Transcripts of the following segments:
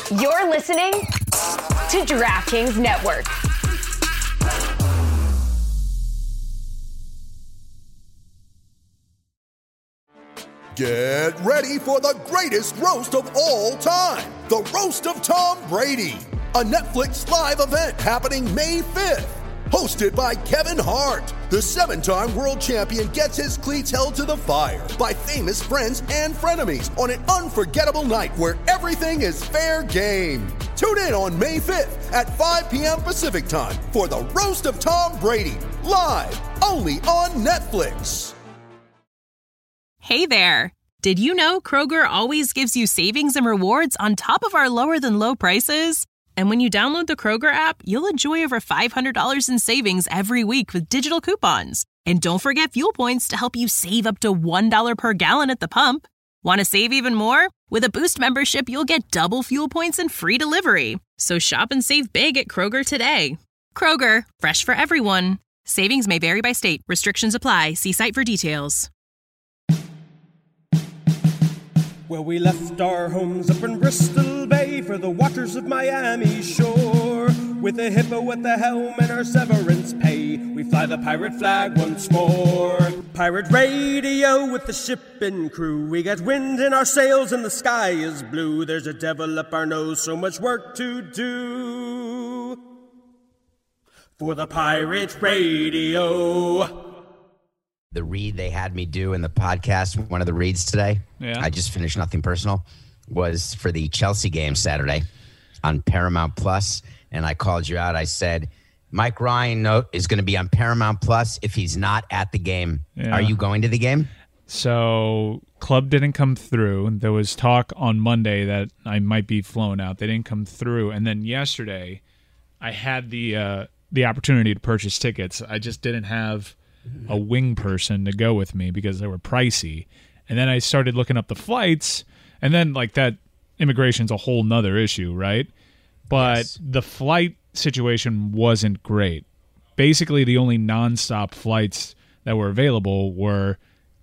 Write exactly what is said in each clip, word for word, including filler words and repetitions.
You're listening to DraftKings Network. Get ready for the greatest roast of all time, the Roast of Tom Brady, a Netflix live event happening May fifth. Hosted by Kevin Hart, the seven-time world champion gets his cleats held to the fire by famous friends and frenemies on an unforgettable night where everything is fair game. Tune in on May fifth at five p.m. Pacific time for the Roast of Tom Brady, live only on Netflix. Hey there. Did you know Kroger always gives you savings and rewards on top of our lower than low prices? And when you download the Kroger app, you'll enjoy over five hundred dollars in savings every week with digital coupons. And don't forget fuel points to help you save up to one dollar per gallon at the pump. Want to save even more? With a Boost membership, you'll get double fuel points and free delivery. So shop and save big at Kroger today. Kroger, fresh for everyone. Savings may vary by state. Restrictions apply. See site for details. Well, we left our homes up in Bristol Bay for the waters of Miami shore. With a hippo at the helm and our severance pay, we fly the pirate flag once more. Pirate radio with the ship and crew. We got wind in our sails and the sky is blue. There's a devil up our nose, so much work to do for the pirate radio. The read they had me do in the podcast, one of the reads today, yeah. I just finished Nothing Personal, was for the Chelsea game Saturday on Paramount Plus, and I called you out. I said, Mike Ryan no, is going to be on Paramount Plus if he's not at the game. Yeah. Are you going to the game? So club didn't come through. There was talk on Monday that I might be flown out. They didn't come through. And then yesterday, I had the uh, the opportunity to purchase tickets. I just didn't have a wing person to go with me because they were pricey. And then I started looking up the flights, and then like that immigration's a whole nother issue, right? But yes. The flight situation wasn't great. Basically, the only nonstop flights that were available were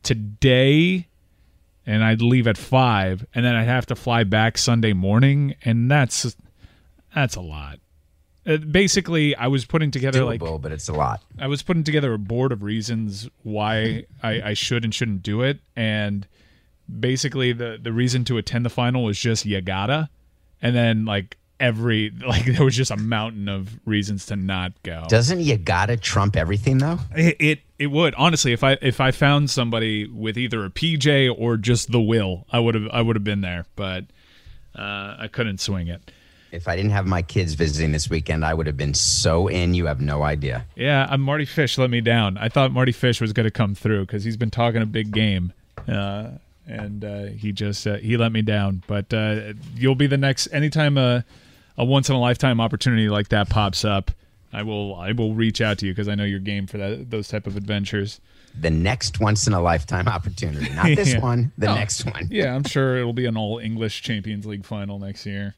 today, and I'd leave at five, and then I'd have to fly back Sunday morning, and that's that's a lot. Uh, basically, I was putting together Doable, like, but it's a lot. I was putting together a board of reasons why I, I should and shouldn't do it, and basically the the reason to attend the final was just you gotta, and then like every like there was just a mountain of reasons to not go. Doesn't you gotta trump everything though? It it, it would honestly if I if I found somebody with either a P J or just the will, I would have I would have been there, but uh, I couldn't swing it. If I didn't have my kids visiting this weekend, I would have been so in, you have no idea. Yeah, I'm Marty Fish let me down. I thought Marty Fish was going to come through because he's been talking a big game, uh, and uh, he just uh, he let me down. But uh, you'll be the next. Anytime a a once in a lifetime opportunity like that pops up, I will I will reach out to you because I know you're game for that those type of adventures. The next once in a lifetime opportunity, not this yeah. one. The oh, next one. Yeah, I'm sure it'll be an all English Champions League final next year.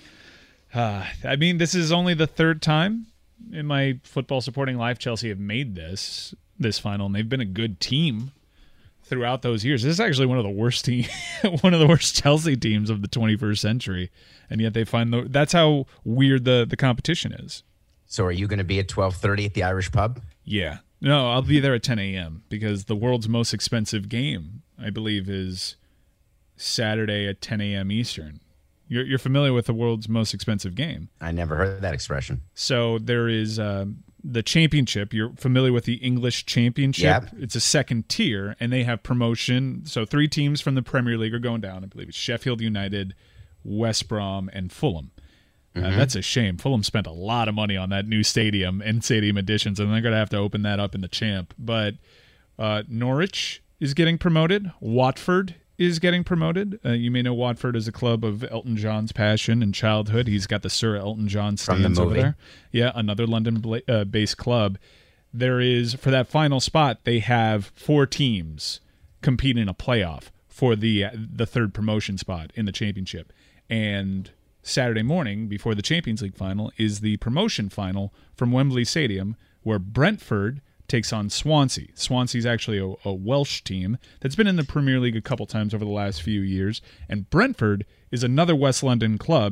Uh, I mean, this is only the third time in my football supporting life Chelsea have made this this final, and they've been a good team throughout those years. This is actually one of the worst team, one of the worst Chelsea teams of the twenty-first century, and yet they find the. That's how weird the the competition is. So, are you going to be at twelve thirty at the Irish pub? Yeah, no, I'll be there at ten a.m. because the world's most expensive game, I believe, is Saturday at ten a.m. Eastern. You're, you're familiar with the world's most expensive game. I never heard that expression. So there is uh, the championship. You're familiar with the English Championship. Yep. It's a second tier, and they have promotion. So three teams from the Premier League are going down. I believe it's Sheffield United, West Brom, and Fulham. Mm-hmm. Uh, that's a shame. Fulham spent a lot of money on that new stadium and stadium additions, and they're going to have to open that up in the Champ. But uh, Norwich is getting promoted. Watford is getting promoted. Uh, you may know Watford is a club of Elton John's passion and childhood. He's got the Sir Elton John stands over there. Yeah, another London-based uh, club. There is, for that final spot, they have four teams compete in a playoff for the uh, the third promotion spot in the championship. And Saturday morning, before the Champions League final, is the promotion final from Wembley Stadium, where Brentford takes on Swansea. Swansea's actually a, a Welsh team that's been in the Premier League a couple times over the last few years, and Brentford is another West London club, and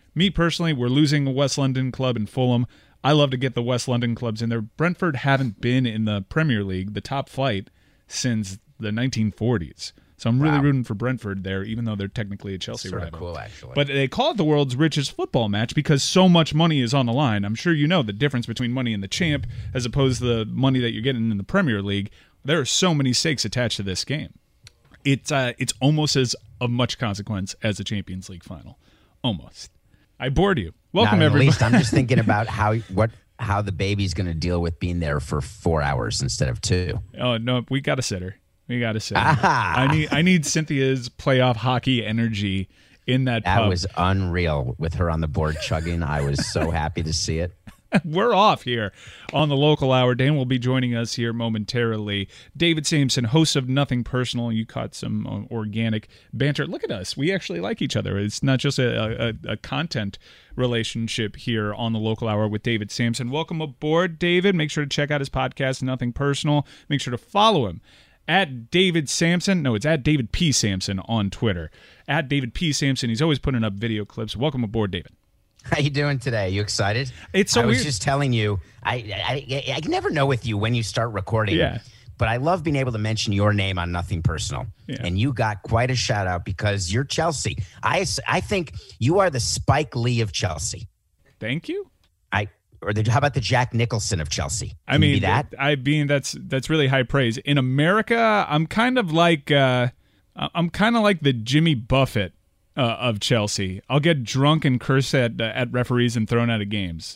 Me personally, we're losing a West London club in Fulham. I love to get the West London clubs in there. Brentford haven't been in the Premier League, the top flight, since the nineteen forties. So I'm really wow. rooting for Brentford there, even though they're technically a Chelsea sort rival. Of cool, actually. But they call it the world's richest football match because so much money is on the line. I'm sure you know the difference between money in the champ as opposed to the money that you're getting in the Premier League. There are so many stakes attached to this game. It's uh, it's almost as of much consequence as a Champions League final. Almost. I bored you. Welcome, Not everybody. At least I'm just thinking about how what how the baby's going to deal with being there for four hours instead of two. Oh no, we got a sitter. We got to say, ah. I need I need Cynthia's playoff hockey energy in that. That pub. was unreal with her on the board chugging. I was so happy to see it. We're off here on the local hour. Dan will be joining us here momentarily. David Sampson, host of Nothing Personal. You caught some uh, organic banter. Look at us. We actually like each other. It's not just a, a, a content relationship here on the local hour with David Sampson. Welcome aboard, David. Make sure to check out his podcast, Nothing Personal. Make sure to follow him at David Sampson. No, it's at David P. Sampson on Twitter. At David P. Sampson. He's always putting up video clips. Welcome aboard, David. How you doing today? You excited? It's so I was weird. just telling you, I, I I never know with you when you start recording. Yeah. But I love being able to mention your name on Nothing Personal. Yeah. And you got quite a shout out because you're Chelsea. I, I think you are the Spike Lee of Chelsea. Thank you. I or the, how about the Jack Nicholson of Chelsea? Can I mean, you be that I mean that's that's really high praise. In America, I'm kind of like uh, I'm kind of like the Jimmy Buffett Uh, of Chelsea. I'll get drunk and curse at uh, at referees and thrown out of games.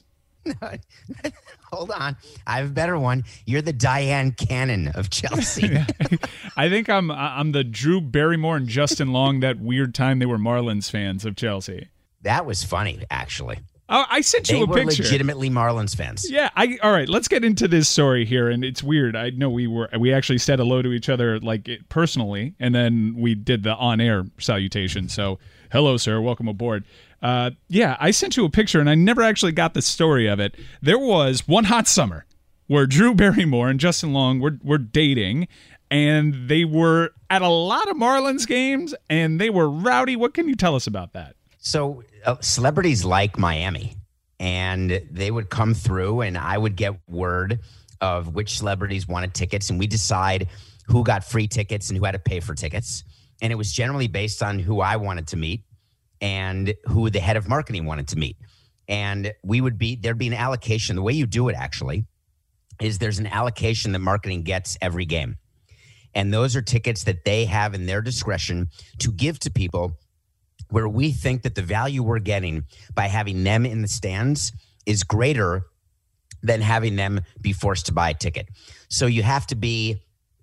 Hold on, I have a better one. You're the Diane Cannon of Chelsea. I think I'm I'm the Drew Barrymore and Justin Long that weird time they were Marlins fans of Chelsea. That was funny, actually. Oh, I sent you they a were picture. Legitimately Marlins fans. Yeah, I all right. Let's get into this story here, and it's weird. I know we were we actually said hello to each other like it, personally, and then we did the on-air salutation. So, hello, sir, welcome aboard. Uh, yeah, I sent you a picture, and I never actually got the story of it. There was one hot summer where Drew Barrymore and Justin Long were were dating, and they were at a lot of Marlins games, and they were rowdy. What can you tell us about that? So uh, celebrities like Miami, and they would come through and I would get word of which celebrities wanted tickets, and we decide who got free tickets and who had to pay for tickets. And it was generally based on who I wanted to meet and who the head of marketing wanted to meet. And we would be, there'd be an allocation. The way you do it actually is there's an allocation that marketing gets every game. And those are tickets that they have in their discretion to give to people where we think that the value we're getting by having them in the stands is greater than having them be forced to buy a ticket. So you have to be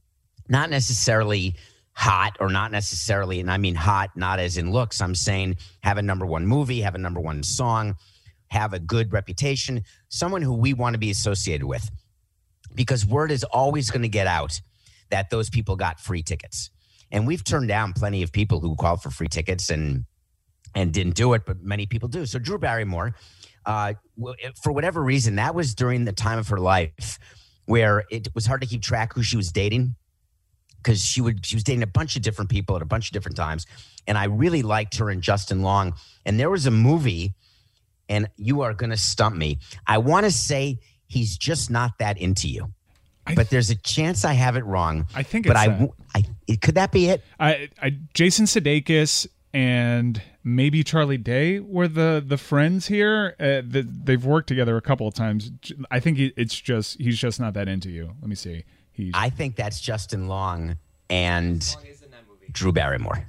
not necessarily hot or not necessarily, and I mean hot, not as in looks. I'm saying have a number one movie, have a number one song, have a good reputation, someone who we want to be associated with. Because word is always going to get out that those people got free tickets. And we've turned down plenty of people who called for free tickets and and didn't do it, but many people do. So Drew Barrymore, uh, for whatever reason, that was during the time of her life where it was hard to keep track who she was dating because she would she was dating a bunch of different people at a bunch of different times. And I really liked her and Justin Long. And there was a movie, and you are going to stump me. I want to say He's Just Not That Into You. I, but there's a chance I have it wrong. I think but it's I, I, I could that be it? I, I Jason Sudeikis and maybe Charlie Day were the the friends here. Uh, the, they've worked together a couple of times. I think it's just he's just not that into you. Let me see. He's, I think that's Justin Long and Drew Barrymore.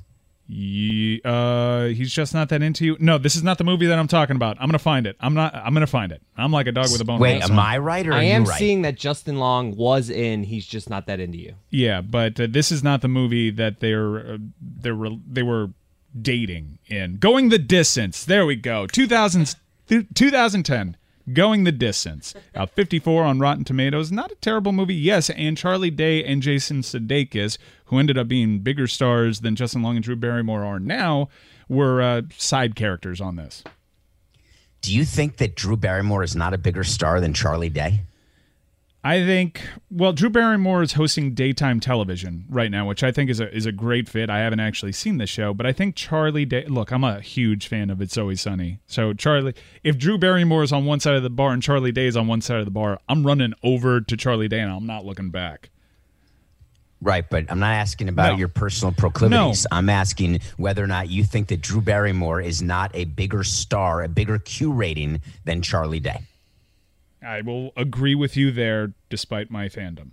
He, uh, he's just not that into you. No, this is not the movie that I'm talking about. I'm gonna find it. I'm not. I'm gonna find it. I'm like a dog with a bone. Wait, am I right or are I am you right? seeing that Justin Long was in He's Just Not That Into You. Yeah, but uh, this is not the movie that they're uh, they were they were dating in. Going the Distance. There we go. two thousand, twenty ten. Going the Distance. Uh, fifty-four on Rotten Tomatoes. Not a terrible movie. Yes, and Charlie Day and Jason Sudeikis, who ended up being bigger stars than Justin Long and Drew Barrymore are now, were uh, side characters on this. Do you think that Drew Barrymore is not a bigger star than Charlie Day? I think, well, Drew Barrymore is hosting daytime television right now, which I think is a is a great fit. I haven't actually seen the show, but I think Charlie Day. Look, I'm a huge fan of It's Always Sunny. So Charlie, if Drew Barrymore is on one side of the bar and Charlie Day is on one side of the bar, I'm running over to Charlie Day and I'm not looking back. Right, but I'm not asking about No. your personal proclivities. No. I'm asking whether or not you think that Drew Barrymore is not a bigger star, a bigger Q rating than Charlie Day. I will agree with you there, despite my fandom.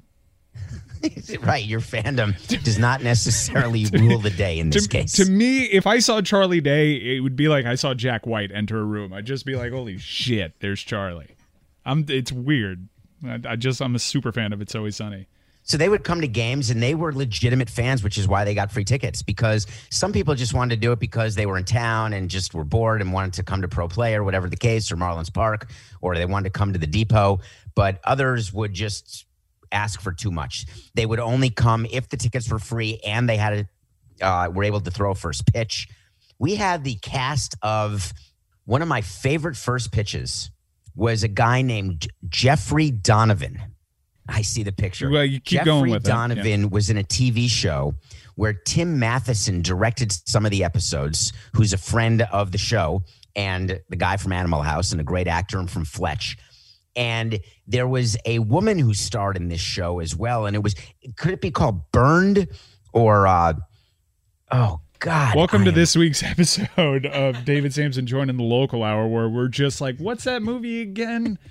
Right, your fandom does not necessarily rule the day in this to, case. To me, if I saw Charlie Day, it would be like I saw Jack White enter a room. I'd just be like, holy shit, there's Charlie. I'm. It's weird. I, I just, I'm a super fan of It's Always Sunny. So they would come to games and they were legitimate fans, which is why they got free tickets, because some people just wanted to do it because they were in town and just were bored and wanted to come to Pro Play or whatever the case, or Marlins Park, or they wanted to come to the Depot. But others would just ask for too much. They would only come if the tickets were free and they had a, uh, were able to throw a first pitch. We had the cast of one of my favorite first pitches was a guy named Jeffrey Donovan. I see the picture. Well, you keep Jeffrey going with Donovan it. Yeah. was in a T V show where Tim Matheson directed some of the episodes, who's a friend of the show and the guy from Animal House and a great actor and from Fletch. And there was a woman who starred in this show as well. And it was, could it be called Burned or, uh, oh, God. Welcome I to am- this week's episode of David Sampson joining the local hour, where we're just like, what's that movie again?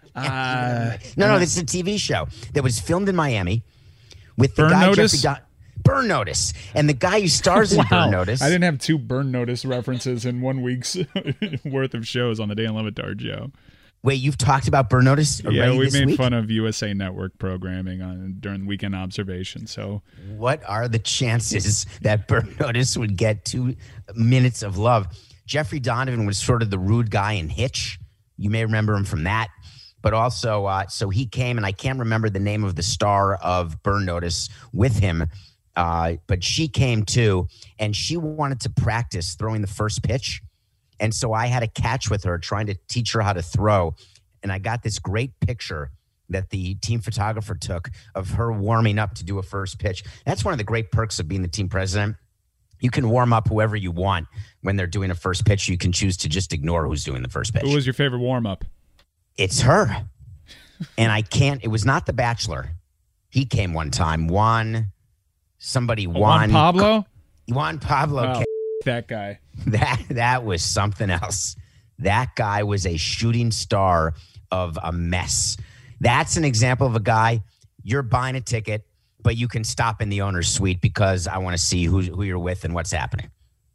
Uh, No, no, this is a T V show that was filmed in Miami with the Burn guy Notice? Jeffrey Don- Burn Notice, and the guy who stars in wow. Burn Notice. I didn't have two Burn Notice references in one week's worth of shows on the Dan Le Batard show. Wait, you've talked about Burn Notice already Yeah, we this made week? fun of U S A Network programming on during Weekend Observation. So What are the chances that Burn Notice would get two minutes of love? Jeffrey Donovan was sort of the rude guy in Hitch. You may remember him from that. But also, uh, so he came, and I can't remember the name of the star of Burn Notice with him, uh, but she came too, and she wanted to practice throwing the first pitch. And so I had a catch with her, trying to teach her how to throw. And I got this great picture that the team photographer took of her warming up to do a first pitch. That's one of the great perks of being the team president. You can warm up whoever you want when they're doing a first pitch. You can choose to just ignore who's doing the first pitch. who was your favorite warm-up? It's her. And I can't, it was not The Bachelor. He came one time. Juan, somebody, Juan. Juan Pablo? Juan Pablo. Oh, came. that guy. That, that was something else. That guy was a shooting star of a mess. That's an example of a guy, you're buying a ticket, but you can stop in the owner's suite because I want to see who, who you're with and what's happening.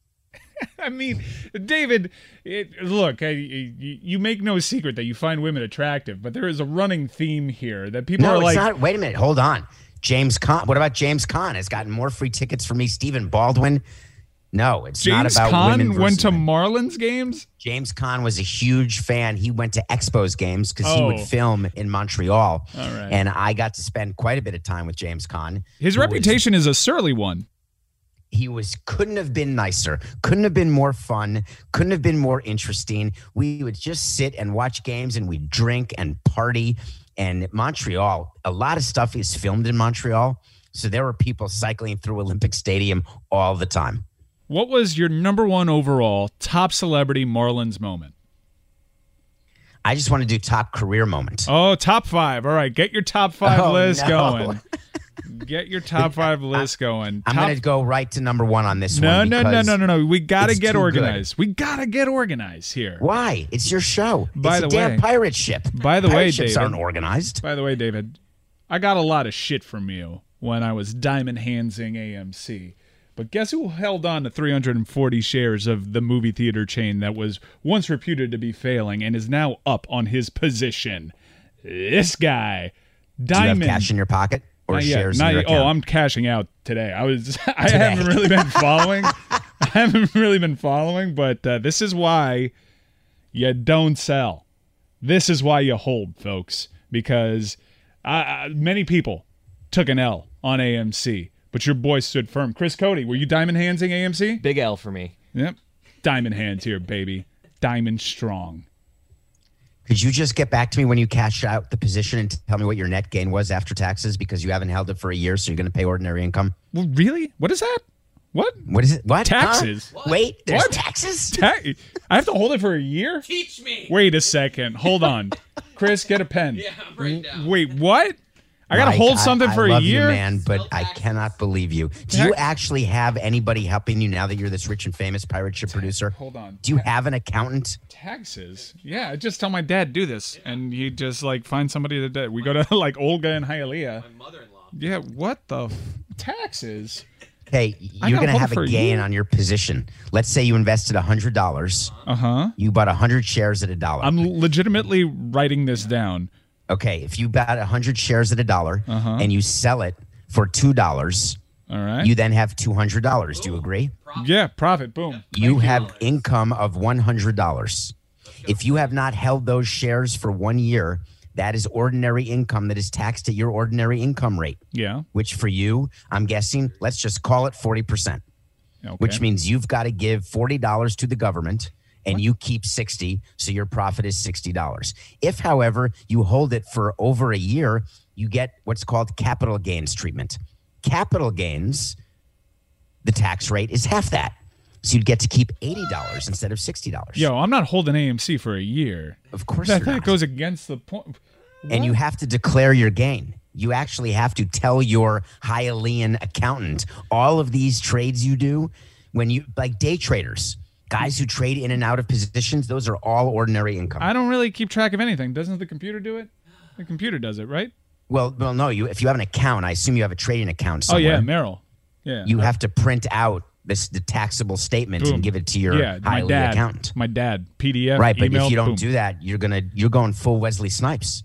I mean, David, it, look, I, you, you make no secret that you find women attractive, but there is a running theme here that people No, are it's like, not. Wait a minute. Hold on. James Caan. What about James Caan? Has gotten more free tickets for me. Stephen Baldwin. No, it's James not about women Caan versus went to men. Marlins games? James Caan was a huge fan. He went to Expos games because he Oh. would film in Montreal. All right. And I got to spend quite a bit of time with James Caan. His who was- reputation is a surly one. He was couldn't have been nicer, couldn't have been more fun, couldn't have been more interesting. We would just sit and watch games and we'd drink and party. And Montreal, a lot of stuff is filmed in Montreal. So there were people cycling through Olympic Stadium all the time. What was your number one overall top celebrity Marlins moment? I just want to do top career moment. Oh, top five. All right, get your top five Oh, list no. going. Get your top five list going. I'm Top- going to go right to number one on this No, one. no, no, because no, no, no. We got to it's get too organized. We got to get organized here. Why? It's your show. By it's the a damn way- pirate ship. By the pirate way, ships David- aren't organized. By the way, David, I got a lot of shit from you when I was diamond handsing A M C. But guess who held on to three hundred forty shares of the movie theater chain that was once reputed to be failing and is now up on his position? This guy, Do you Diamond. have cash in your pocket or Not yet. shares Not in your yet. account? Oh, I'm cashing out today. I was. I haven't really been following. I haven't really been following, but uh, this is why you don't sell. This is why you hold, folks, because uh, many people took an L on A M C, but your boy stood firm. Chris Cody, were you diamond handsing A M C? Big L for me. Yep. Diamond hands here, baby. Diamond strong. Could you just get back to me when you cash out the position and tell me what your net gain was after taxes because you haven't held it for a year, so you're going to pay ordinary income? Well, really? What is that? What? What is it? What? Taxes. Huh? Wait, there's What? taxes? Ta- I have to hold it for a year? Teach me. Wait a second. Hold on. Chris, get a pen. Yeah, I'm writing down. Wait, what? I got to Mike, hold something I, for I a love year? you, man, but Spell I taxes. cannot believe you. Do Ta- you actually have anybody helping you now that you're this rich and famous pirate ship producer? Hold on. Do you have an accountant? Taxes? Yeah, I just tell my dad do this, and he just like find somebody to do. We go to like Olga and Hialeah. My mother-in-law. Yeah, what the f- taxes? Hey, I you're gotta going to hold have it for a a gain year. on your position. Let's say you invested one hundred dollars. Uh huh. You bought one hundred shares at a dollar. I'm legitimately writing this down. Okay, if you bought one hundred shares at a dollar Uh-huh. and you sell it for two dollars, All right. you then have two hundred dollars. Do you agree? yeah, profit. Boom. You have income of one hundred dollars. If you have not held those shares for one year, that is ordinary income that is taxed at your ordinary income rate, Yeah. which for you, I'm guessing, let's just call it forty percent, Okay. which means you've got to give forty dollars to the government and you keep sixty, so your profit is sixty dollars. If, however, you hold it for over a year, you get what's called capital gains treatment. Capital gains, the tax rate is half that. So you'd get to keep eighty dollars instead of sixty dollars. Yo, I'm not holding A M C for a year. Of course That, you're that not. goes against the point. And you have to declare your gain. You actually have to tell your Hialeah accountant all of these trades you do when you, like day traders, guys who trade in and out of positions, those are all ordinary income. I don't really keep track of anything. Doesn't the computer do it? The computer does it, right? well, well, no, you if you have an account, I assume you have a trading account somewhere. Oh yeah, Merrill. Yeah. You have to print out this the taxable statement Boom. and give it to your yeah, my Hialeah dad. accounnt. My dad. P D F. Right, but email, if you don't boom. do that, you're gonna you're going full Wesley Snipes.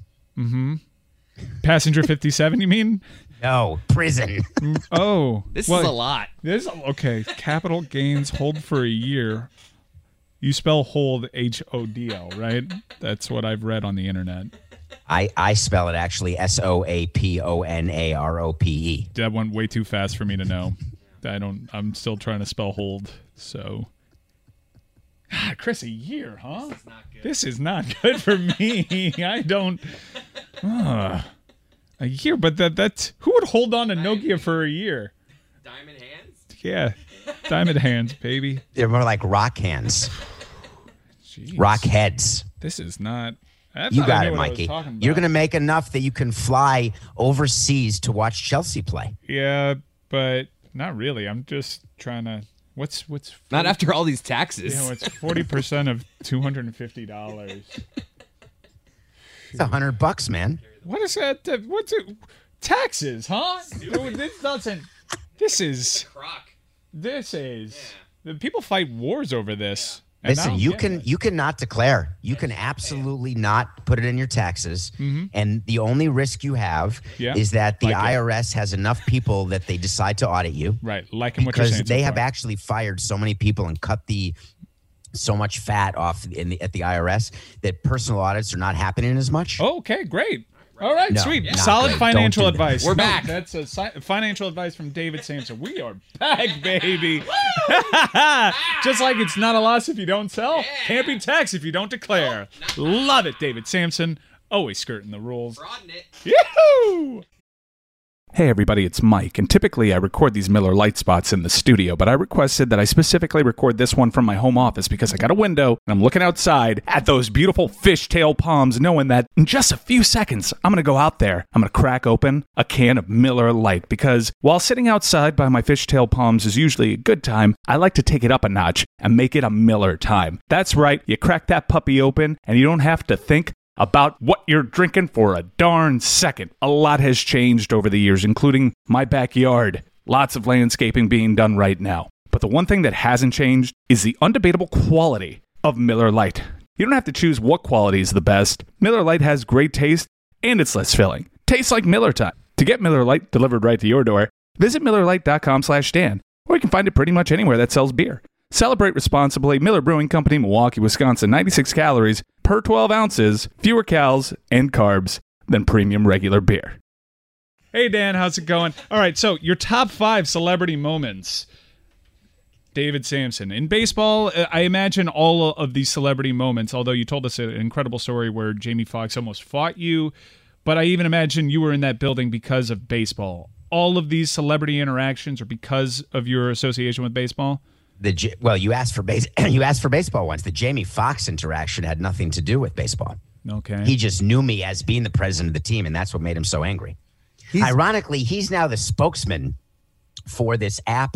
Passenger fifty-seven, you mean? No, prison. Oh. This well, is a lot. This okay. Capital gains hold for a year. You spell hold H O D L, right? That's what I've read on the internet. I, I spell it actually S O A P O N A R O P E. That went way too fast for me to know. I don't. I'm still trying to spell hold. So, God, Chris, a year, huh? This is not good for me. I don't. Uh, a year, but that that's who would hold on to Nokia for a year? Diamond hands? Yeah, diamond hands, baby. They're more like rock hands, Jeez. rock heads. This is not. I You thought I got knew it, what I was Mikey. talking You're about. going to make enough that you can fly overseas to watch Chelsea play. Yeah, but not really. I'm just trying to. What's what's Not after all these taxes. You know, it's forty percent of two hundred and fifty dollars. It's a hundred bucks, man. What is that? uh, What's it? Taxes, huh? Dude, this doesn't. This is. Croc. This is. The people fight wars over this. and I Listen, don't you get can it. you can not declare. You can absolutely not put it in your taxes. Mm-hmm. And the only risk you have Yeah, is that the like it. I R S has enough people that they decide to audit you. Right, liking what you're Because saying. they so have far. actually fired so many people and cut the so much fat off in the, at the I R S that personal audits are not happening as much. Oh, okay, great. All right, No, sweet. not Solid good. financial Don't do that. advice. We're No, back. That's a si- financial advice from David Sampson. We are back, baby. Just like it's not a loss if you don't sell, can't be taxed if you don't declare. Love it, David Sampson. Always skirting the rules. Broaden it. Yahoo! Hey everybody, it's Mike, and typically I record these Miller Lite spots in the studio, but I requested that I specifically record this one from my home office because I got a window and I'm looking outside at those beautiful fishtail palms, knowing that in just a few seconds I'm going to go out there, I'm going to crack open a can of Miller Lite, because while sitting outside by my fishtail palms is usually a good time, I like to take it up a notch and make it a Miller time. That's right, you crack that puppy open and you don't have to think about what you're drinking for a darn second. A lot has changed over the years, including my backyard. Lots of landscaping being done right now. But the one thing that hasn't changed is the undebatable quality of Miller Lite. You don't have to choose what quality is the best. Miller Lite has great taste, and it's less filling. Tastes like Miller time. To get Miller Lite delivered right to your door, visit Miller Lite dot com slash Dan, or you can find it pretty much anywhere that sells beer. Celebrate responsibly. Miller Brewing Company, Milwaukee, Wisconsin. ninety-six calories per twelve ounces, fewer calories and carbs than premium regular beer. Hey, Dan, how's it going? All right, so your top five celebrity moments. David Samson. In baseball, uh, I imagine all of these celebrity moments, although you told us an incredible story where Jamie Foxx almost fought you, but I even imagine you were in that building because of baseball. All of these celebrity interactions are because of your association with baseball? The well, you asked for base, you asked for baseball once. The Jamie Foxx interaction had nothing to do with baseball. Okay. He just knew me as being the president of the team, and that's what made him so angry. He's, Ironically, he's now the spokesman for this app.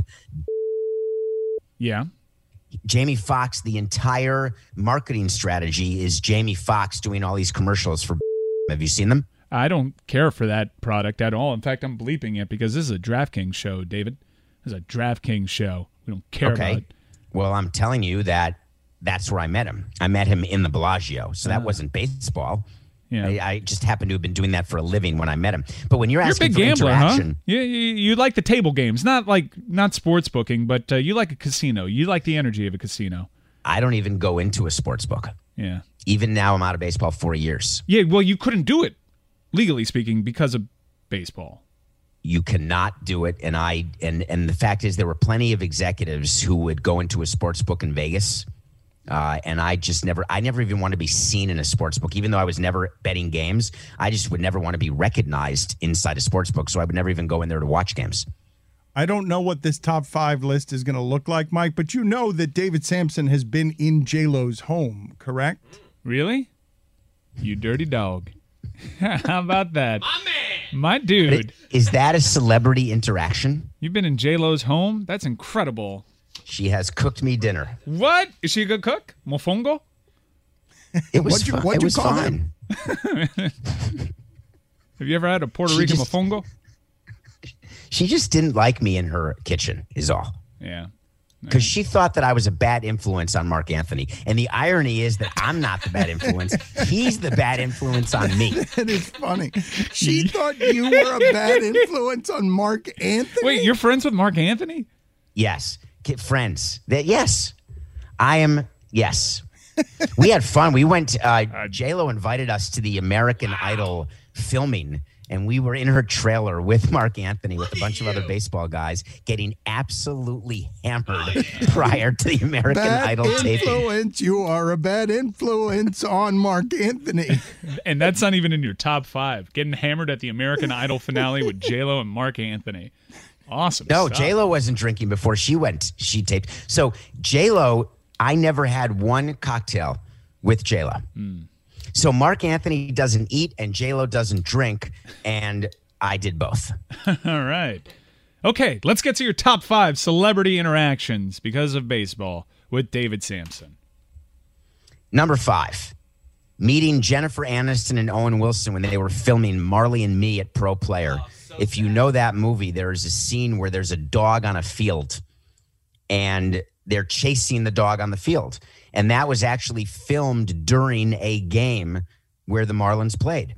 Yeah. Jamie Foxx, the entire marketing strategy is Jamie Foxx doing all these commercials for. Have you seen them? I don't care for that product at all. In fact, I'm bleeping it because this is a DraftKings show, David. This is a DraftKings show. We don't care okay. about it. Well, I'm telling you that that's where I met him. I met him in the Bellagio, so that uh, wasn't baseball. Yeah. I, I just happened to have been doing that for a living when I met him. But when you're, you're asking a big for gambler, interaction, huh? You, you, you like the table games, not like not sports booking, but uh, you like a casino. You like the energy of a casino. I don't even go into a sports book. Yeah. Even now, I'm out of baseball four years. Yeah, well, you couldn't do it, legally speaking, because of baseball. You cannot do it, and I and and the fact is, there were plenty of executives who would go into a sports book in Vegas, uh, and I just never, I never even want to be seen in a sports book, even though I was never betting games. I just would never want to be recognized inside a sports book, so I would never even go in there to watch games. I don't know what this top five list is going to look like, Mike, but you know that David Samson has been in J-Lo's home, correct? Really? You dirty dog. How about that? My man. My dude. Is that a celebrity interaction? You've been in J-Lo's home? That's incredible. She has cooked me dinner. What? Is she a good cook? Mofongo? It was, what'd you, fun. what'd it you was call fine. Have you ever had a Puerto She Rican just- mofongo? She just didn't like me in her kitchen, is all. Yeah. Because she thought that I was a bad influence on Mark Anthony. And the irony is that I'm not the bad influence. He's the bad influence on me. That is funny. She thought you were a bad influence on Mark Anthony? Wait, you're friends with Mark Anthony? Yes. Get friends. That yes. I am, yes. We had fun. We went, uh, J-Lo invited us to the American Idol filming, and we were in her trailer with Mark Anthony with a bunch of other baseball guys getting absolutely hammered prior to the American Bad Idol taping. influence. You are a bad influence on Mark Anthony. And that's not even in your top five. Getting hammered at the American Idol finale with J-Lo and Mark Anthony. Awesome No, stuff. J-Lo wasn't drinking before she went. She taped. So J-Lo, I never had one cocktail with J-Lo. Mm. So Mark Anthony doesn't eat and J-Lo doesn't drink, and I did both. All right. Okay, let's get to your top five celebrity interactions because of baseball with David Samson. Number five, meeting Jennifer Aniston and Owen Wilson when they were filming Marley and Me at Pro Player. Oh, so if you know that movie, there's a scene where there's a dog on a field, and they're chasing the dog on the field. And that was actually filmed during a game where the Marlins played.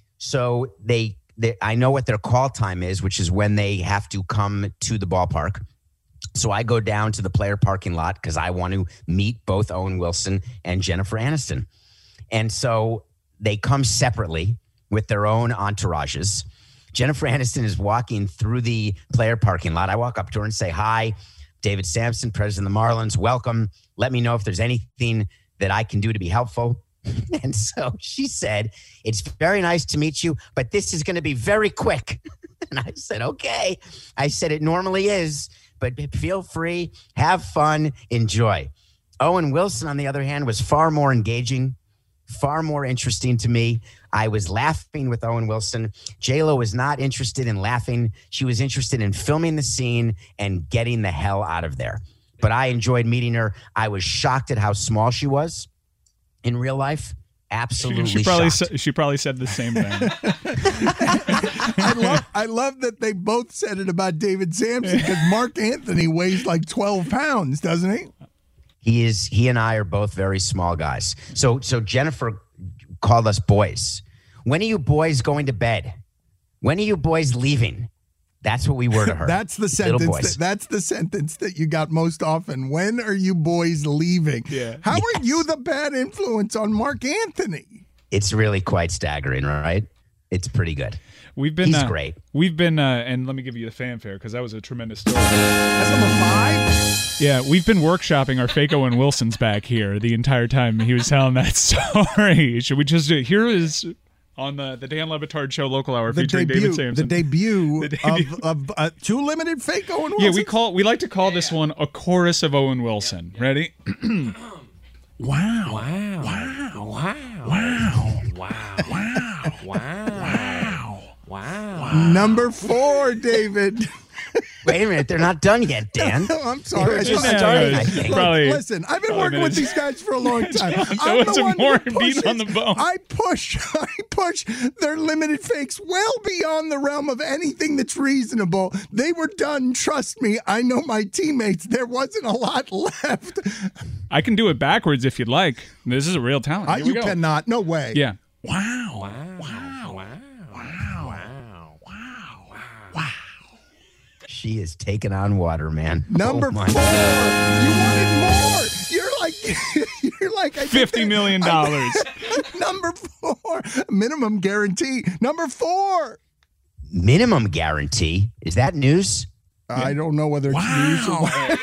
So they, they, I know what their call time is, which is when they have to come to the ballpark. So I go down to the player parking lot because I want to meet both Owen Wilson and Jennifer Aniston. And so they come separately with their own entourages. Jennifer Aniston is walking through the player parking lot. I walk up to her and say, hi, David Samson, president of the Marlins, welcome. Let me know if there's anything that I can do to be helpful. And so she said, it's very nice to meet you, but this is going to be very quick. And I said, okay. I said, it normally is, but feel free, have fun, enjoy. Owen Wilson, on the other hand, was far more engaging, far more interesting to me. I was laughing with Owen Wilson. J-Lo was not interested in laughing. She was interested in filming the scene and getting the hell out of there. But I enjoyed meeting her. I was shocked at how small she was in real life. Absolutely she, she probably shocked. Sa- she probably said the same thing. I love I love that they both said it about David Samson because Mark Anthony weighs like twelve pounds, doesn't he? He is. He and I are both very small guys. So so Jennifer called us boys. When are you boys going to bed? When are you boys leaving? That's what we were to her. That's the Little sentence. boys. That, that's the sentence that you got most often. When are you boys leaving? Yeah. How Yes. are you the bad influence on Mark Anthony? It's really quite staggering, right? It's pretty good. We've been. He's uh, great. We've been, uh, and let me give you the fanfare because that was a tremendous story. That's number five. Yeah, we've been workshopping our fake Owen Wilsons back here the entire time he was telling that story. Should we just do, here is on the, the Dan Le Batard Show Local Hour The featuring debut, David Sampson. the debut, The debut. of, of uh, two limited fake Owen Wilsons. Yeah, we call we like to call this one a chorus of Owen Wilson. Ready? Wow. Wow. Wow. Wow. Wow. Wow. Wow. Wow. Wow. Number four, David. Wait a minute, they're not done yet, Dan. I'm sorry. I just thought- starting, I Look, think. Probably- listen, I've been probably working with minutes. these guys for a long time. John, I'm there the was one more who meat pushes- on the bone. I push, I push their limited fakes well beyond the realm of anything that's reasonable. They were done. Trust me. I know my teammates. There wasn't a lot left. I can do it backwards if you'd like. This is a real talent. Uh, Here we you go. cannot. No way. Yeah. Wow. Wow. Wow. Wow. Wow. Wow. Wow. She is taking on water, man. Number Oh, my four. God. You wanted more. You're like, you're like I think Fifty that- million dollars. Number four. Minimum guarantee. Number four. Minimum guarantee. Is that news? I don't know whether it's news or what.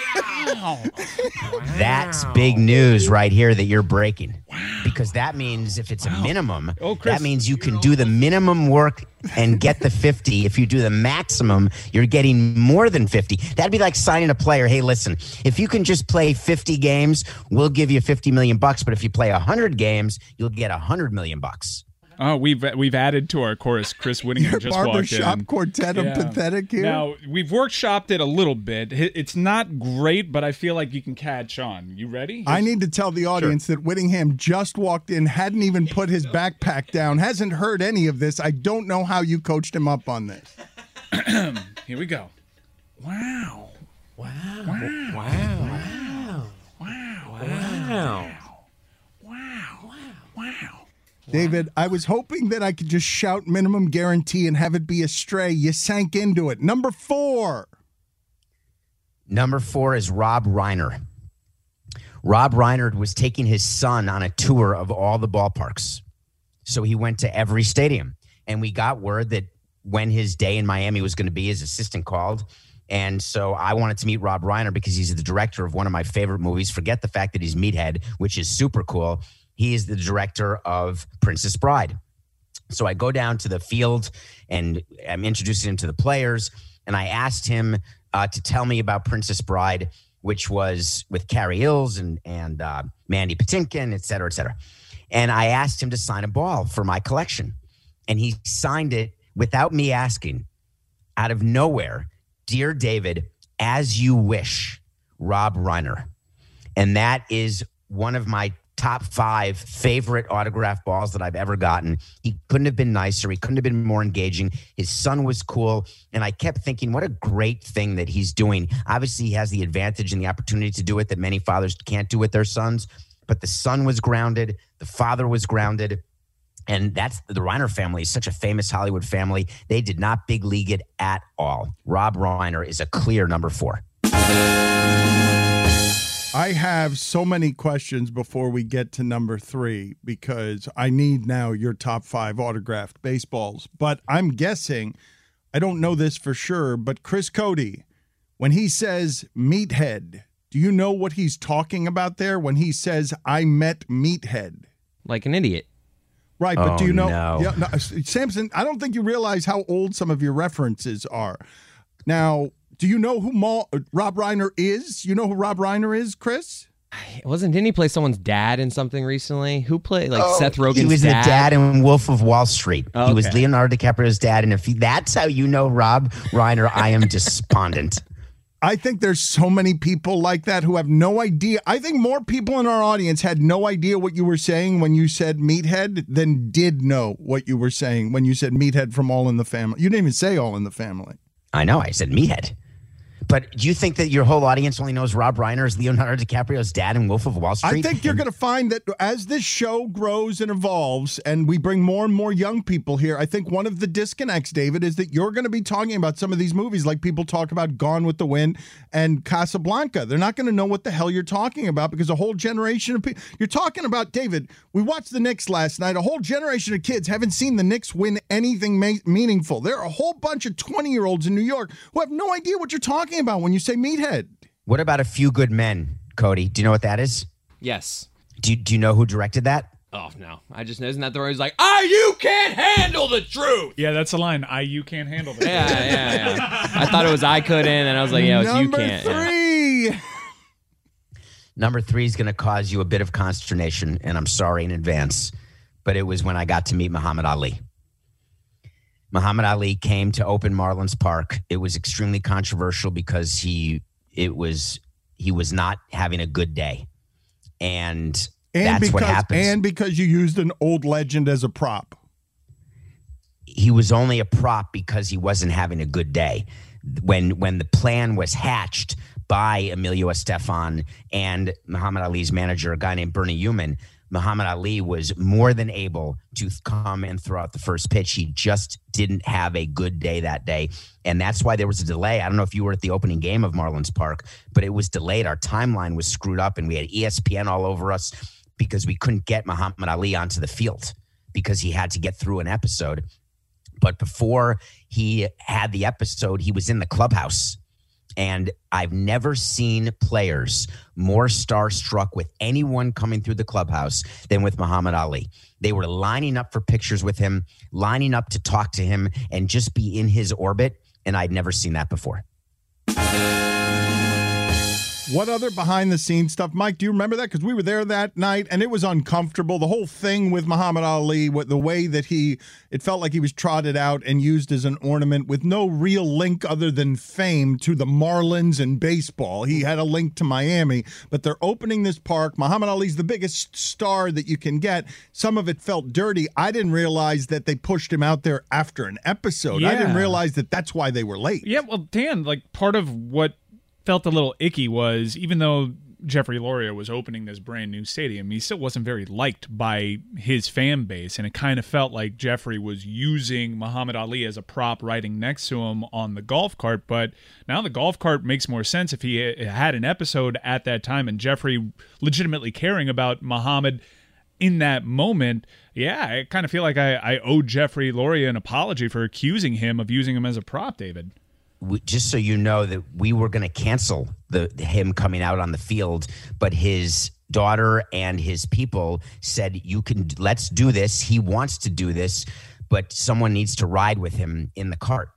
That's big news right here that you're breaking. Because that means if it's a minimum, Oh, Chris, that means you can do the minimum work and get the fifty. If you do the maximum, you're getting more than fifty. That'd be like signing a player. Hey, listen, if you can just play fifty games, we'll give you fifty million bucks. But if you play one hundred games, you'll get one hundred million bucks. Oh, we've we've added to our chorus. Chris Whittingham Your just walked barbershop in. quartet of Yeah. pathetic here. Now, we've workshopped it a little bit. It- It's not great, but I feel like you can catch on. You ready? I need to tell the audience that Whittingham just walked in, hadn't even put his backpack down, hasn't heard any of this. I don't know how you coached him up on this. Here we go. Wow. Wow. Wow. Wow. Wow. Wow. David, I was hoping that I could just shout minimum guarantee and have it be a stray. You sank into it. Number four. Number four is Rob Reiner. Rob Reiner was taking his son on a tour of all the ballparks. So he went to every stadium. And we got word that when his day in Miami was going to be, his assistant called. And so I wanted to meet Rob Reiner because he's the director of one of my favorite movies. Forget the fact that he's Meathead, which is super cool. He is the director of Princess Bride. So I go down to the field and I'm introducing him to the players. And I asked him uh, to tell me about Princess Bride, which was with Carrie Ills and, and uh, Mandy Patinkin, et cetera, et cetera. And I asked him to sign a ball for my collection. And he signed it without me asking, out of nowhere. Dear David, as you wish, Rob Reiner. And that is one of my top five favorite autograph balls that I've ever gotten. He couldn't have been nicer. He couldn't have been more engaging. His son was cool. And I kept thinking, what a great thing that he's doing. Obviously, he has the advantage and the opportunity to do it that many fathers can't do with their sons. But the son was grounded. The father was grounded. And that's the Reiner family is such a famous Hollywood family. They did not big league it at all. Rob Reiner is a clear number four. I have so many questions before we get to number three because I need now your top five autographed baseballs. But I'm guessing, I don't know this for sure, but Chris Cody, when he says Meathead, do you know what he's talking about there when he says, I met Meathead? Like an idiot. Right, but Oh, do you know, no. yeah, no, Samson, I don't think you realize how old some of your references are. Now, do you know who Ma- Rob Reiner is? You know who Rob Reiner is, Chris? It wasn't, didn't he play someone's dad in something recently? Who played, like, Seth Rogen's He was dad? the dad in Wolf of Wall Street. Oh, He was okay. Leonardo DiCaprio's dad. And if he, that's how you know Rob Reiner, I am despondent. I think there's so many people like that who have no idea. I think more people in our audience had no idea what you were saying when you said Meathead than did know what you were saying when you said Meathead from All in the Family. You didn't even say All in the Family. I know. I said Meathead. But do you think that your whole audience only knows Rob Reiner as Leonardo DiCaprio's dad in Wolf of Wall Street? I think you're going to find that as this show grows and evolves and we bring more and more young people here, I think one of the disconnects, David, is that you're going to be talking about some of these movies like people talk about Gone with the Wind and Casablanca. They're not going to know what the hell you're talking about because a whole generation of people... You're talking about, David, we watched the Knicks last night. A whole generation of kids haven't seen the Knicks win anything ma- meaningful. There are a whole bunch of twenty-year-olds in New York who have no idea what you're talking about when you say Meathead. What about A Few Good Men, Cody? Do you know what that is? Yes. Do you, do you know who directed that? Oh, no. I just know, isn't that the word he's like, ah, you can't handle the truth. Yeah, that's a line. I, you can't handle that. Yeah, yeah, yeah. I thought it was I couldn't, and I was like, yeah, it was you can't. Number three. Yeah. Number three is going to cause you a bit of consternation, and I'm sorry in advance, but it was when I got to meet Muhammad Ali. Muhammad Ali came to open Marlins Park. It was extremely controversial because he it was he was not having a good day. And, and that's because, what happens. And because you used an old legend as a prop. He was only a prop because he wasn't having a good day. When when the plan was hatched by Emilio Estefan and Muhammad Ali's manager, a guy named Bernie Human, Muhammad Ali was more than able to come and throw out the first pitch. He just didn't have a good day that day. And that's why there was a delay. I don't know if you were at the opening game of Marlins Park, but it was delayed. Our timeline was screwed up and we had E S P N all over us because we couldn't get Muhammad Ali onto the field because he had to get through an episode. But before he had the episode, he was in the clubhouse. And I've never seen players more starstruck with anyone coming through the clubhouse than with Muhammad Ali. They were lining up for pictures with him, lining up to talk to him, and just be in his orbit. And I'd never seen that before. What other behind-the-scenes stuff? Mike, do you remember that? Because we were there that night, and it was uncomfortable. The whole thing with Muhammad Ali, the way that he, it felt like he was trotted out and used as an ornament with no real link other than fame to the Marlins and baseball. He had a link to Miami, but they're opening this park. Muhammad Ali's the biggest star that you can get. Some of it felt dirty. I didn't realize that they pushed him out there after an episode. Yeah. I didn't realize that that's why they were late. Yeah, well, Dan, like part of what felt a little icky was even though Jeffrey Loria was opening this brand new stadium, he still wasn't very liked by his fan base, and it kind of felt like Jeffrey was using Muhammad Ali as a prop riding next to him on the golf cart. But now the golf cart makes more sense if he had an episode at that time and Jeffrey legitimately caring about Muhammad in that moment. Yeah, I kind of feel like I, I owe Jeffrey Loria an apology for accusing him of using him as a prop, David. We, just so you know that we were going to cancel the him coming out on the field, but his daughter and his people said, you can, let's do this. He wants to do this, but someone needs to ride with him in the cart.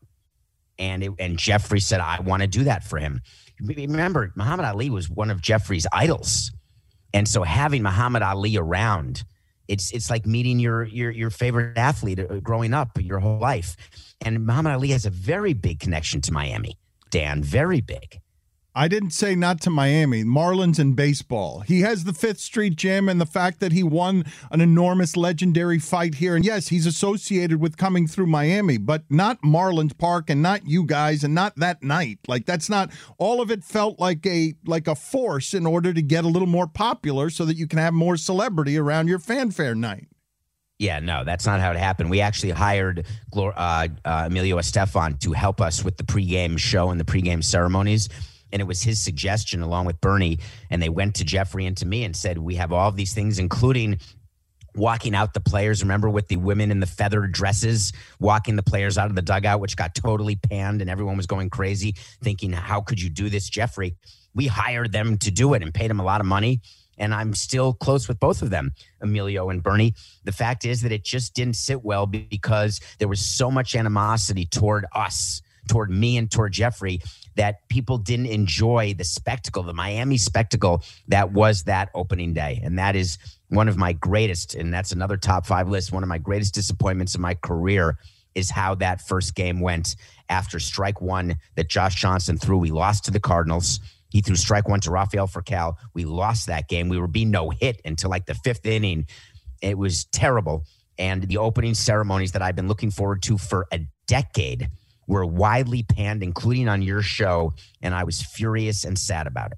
And it, and Jeffrey said, I want to do that for him. Remember, Muhammad Ali was one of Jeffrey's idols. And so having Muhammad Ali around, it's it's like meeting your your your favorite athlete growing up your whole life. And Muhammad Ali has a very big connection to Miami, Dan, very big. I didn't say not to Miami, Marlins and baseball. He has the Fifth Street Gym and the fact that he won an enormous legendary fight here. And yes, he's associated with coming through Miami, but not Marlins Park and not you guys and not that night. Like that's not, all of it felt like a like a force in order to get a little more popular so that you can have more celebrity around your fanfare night. Yeah, no, that's not how it happened. We actually hired uh, uh, Emilio Estefan to help us with the pregame show and the pregame ceremonies. And it was his suggestion along with Bernie. And they went to Jeffrey and to me and said, we have all of these things, including walking out the players. Remember with the women in the feathered dresses, walking the players out of the dugout, which got totally panned and everyone was going crazy thinking, how could you do this, Jeffrey? We hired them to do it and paid them a lot of money. And I'm still close with both of them, Emilio and Bernie. The fact is that it just didn't sit well because there was so much animosity toward us, toward me and toward Jeffrey, that people didn't enjoy the spectacle, the Miami spectacle that was that opening day. And that is one of my greatest, and that's another top five list, one of my greatest disappointments in my career is how that first game went after strike one that Josh Johnson threw. We lost to the Cardinals. He threw strike one to Rafael Furcal. We lost that game. We were being no hit until like the fifth inning. It was terrible. And the opening ceremonies that I've been looking forward to for a decade were widely panned, including on your show. And I was furious and sad about it.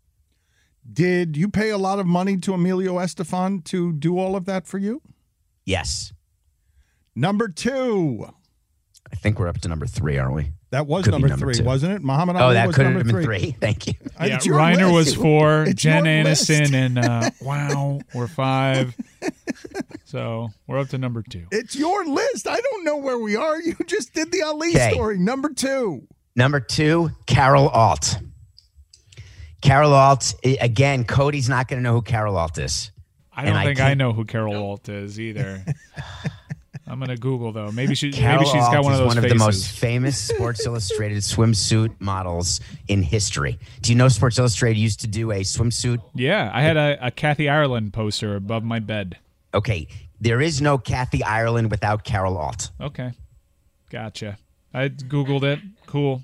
Did you pay a lot of money to Emilio Estefan to do all of that for you? Yes. Number two. I think we're up to number three, aren't we? That was number, number three, two. wasn't it? Muhammad Ali Oh, that was could have number been three. three. Thank you. Yeah, It's your Reiner list. was four, It's Jen your list. Aniston, and uh, wow, we're five. So we're up to number two. It's your list. I don't know where we are. You just did the Ali Okay. story. Number two. Number two, Carol Alt. Carol Alt, i- again, Cody's not going to know who Carol Alt is. I don't And think I, can't- know who Carol Alt is either. I'm gonna Google though. Maybe she. Carol maybe she's got Alt one of is those one of faces. the most famous Sports Illustrated swimsuit models in history. Do you know Sports Illustrated used to do a swimsuit? Yeah, I had a, a Kathy Ireland poster above my bed. Okay, there is no Kathy Ireland without Carol Alt. Okay, gotcha. I Googled it. Cool.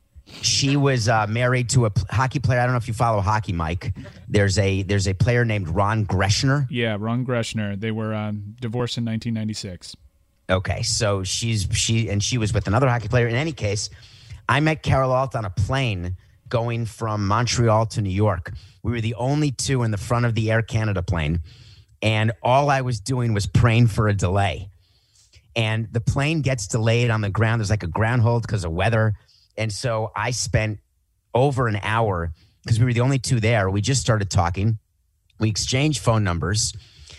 She was uh, married to a p- hockey player. I don't know if you follow hockey, Mike. There's a there's a player named Ron Greschner. Yeah, Ron Greschner. They were um, divorced in nineteen ninety-six. Okay, so she's she and she was with another hockey player. In any case, I met Carol Alt on a plane going from Montreal to New York. We were the only two in the front of the Air Canada plane, and all I was doing was praying for a delay. And the plane gets delayed on the ground. There's like a ground hold because of weather. And so I spent over an hour because we were the only two there. We just started talking. We exchanged phone numbers.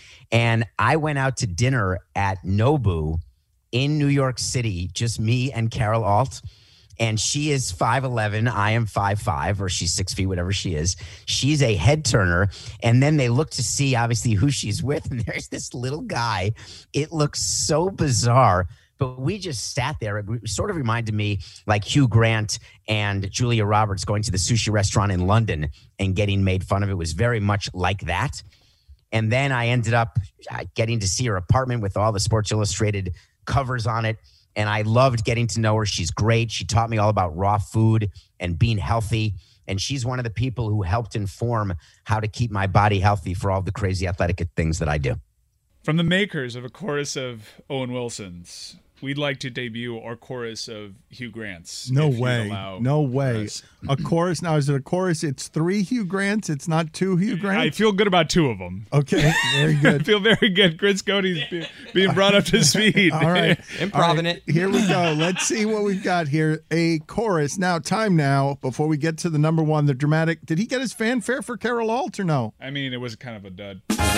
And I went out to dinner at Nobu in New York City, just me and Carol Alt. And she is five eleven. I am five five, or she's six feet, whatever she is. She's a head turner. And then they look to see, obviously, who she's with. And there's this little guy. It looks so bizarre. But we just sat there. It sort of reminded me like Hugh Grant and Julia Roberts going to the sushi restaurant in London and getting made fun of. It was very much like that. And then I ended up getting to see her apartment with all the Sports Illustrated covers on it. And I loved getting to know her. She's great. She taught me all about raw food and being healthy. And she's one of the people who helped inform how to keep my body healthy for all the crazy athletic things that I do. From the makers of a chorus of Owen Wilsons, we'd like to debut our chorus of Hugh Grants. No if you'd way. allow No way. us. A chorus. Now, is it a chorus? It's three Hugh Grants. It's not two Hugh I Grants. feel good about two of them. Okay. Very I good. feel very good. Chris Cody's be, being brought up to speed. All right. Improving it. Here we go. Let's see what we've got here. A chorus. Now, time now, before we get to the number one, the dramatic. Did he get his fanfare for Carol Alt or no? I mean, it was kind of a dud.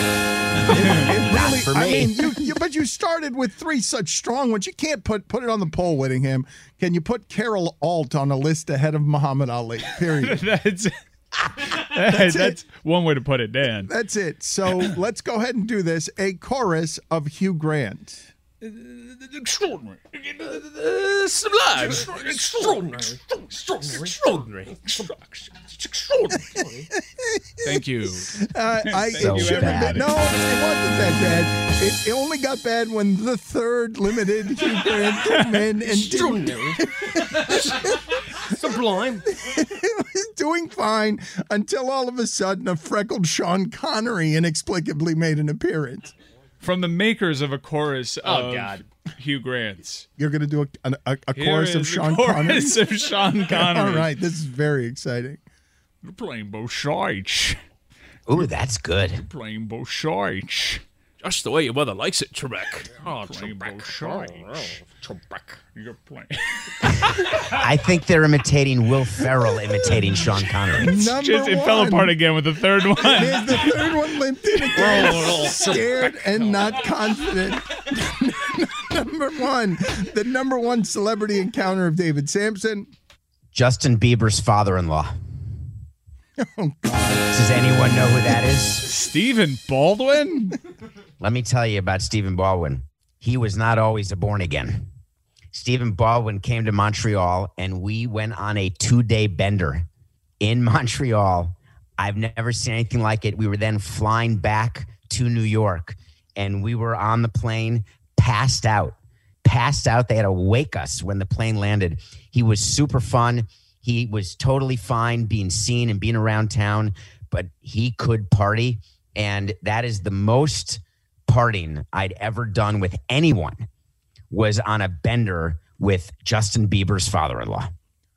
It really, for I me. mean, you, you, but you started with three such strong ones. You can't put put it on the poll, Whittingham. Can you put Carol Alt on a list ahead of Muhammad Ali? Period. that's that's, that's one way to put it, Dan. That's it. So let's go ahead and do this. A chorus of Hugh Grant. Extraordinary. Sublime. Extraordinary. Extraordinary. Extraordinary. Thank you. Uh, I, So it should have bad. been, no, it wasn't that bad. It, it only got bad when the third limited Hugh Grant came in and didn't. Extraordinary. Sublime. It was doing fine until all of a sudden a freckled Sean Connery inexplicably made an appearance. From the makers of a chorus Oh, of God. Hugh Grants. You're going to do a, a, a Here chorus of is the Sean Connery? chorus of Sean Connery. All right, this is very exciting. We're playing both sides. Ooh, that's good. Playing both sides. Just the way your mother likes it, Trebek. Oh, Playing both Trebek. sides. Oh, Trebek. You're playing. I think they're imitating Will Ferrell imitating Sean Connery. Number Just, it one. fell apart again with the third one. There's the third one limped in again. Scared and not confident. Number one, the number one celebrity encounter of David Sampson. Justin Bieber's father-in-law. Oh, God. Does anyone know who that is? Stephen Baldwin? Let me tell you about Stephen Baldwin. He was not always a born again. Stephen Baldwin came to Montreal, and we went on a two-day bender in Montreal. I've never seen anything like it. We were then flying back to New York, and we were on the plane, passed out. Passed out. They had to wake us when the plane landed. He was super fun. He was totally fine being seen and being around town, but he could party. And that is the most partying I'd ever done with anyone, was on a bender with Justin Bieber's father-in-law.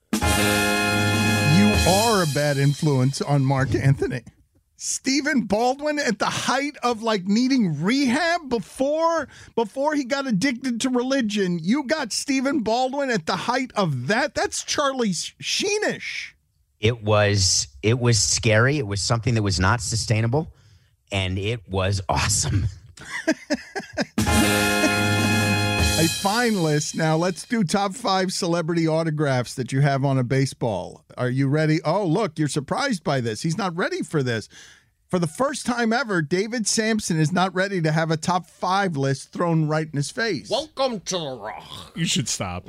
You are a bad influence on Mark Anthony. Stephen Baldwin at the height of like needing rehab before before he got addicted to religion. You got Stephen Baldwin at the height of that. That's Charlie Sheenish. It was it was scary. It was something that was not sustainable, and it was awesome. A fine list. Now let's do top five celebrity autographs that you have on a baseball. Are you ready? Oh, look, you're surprised by this. He's not ready for this. For the first time ever, David Sampson is not ready to have a top five list thrown right in his face. Welcome to the Rock. You should stop.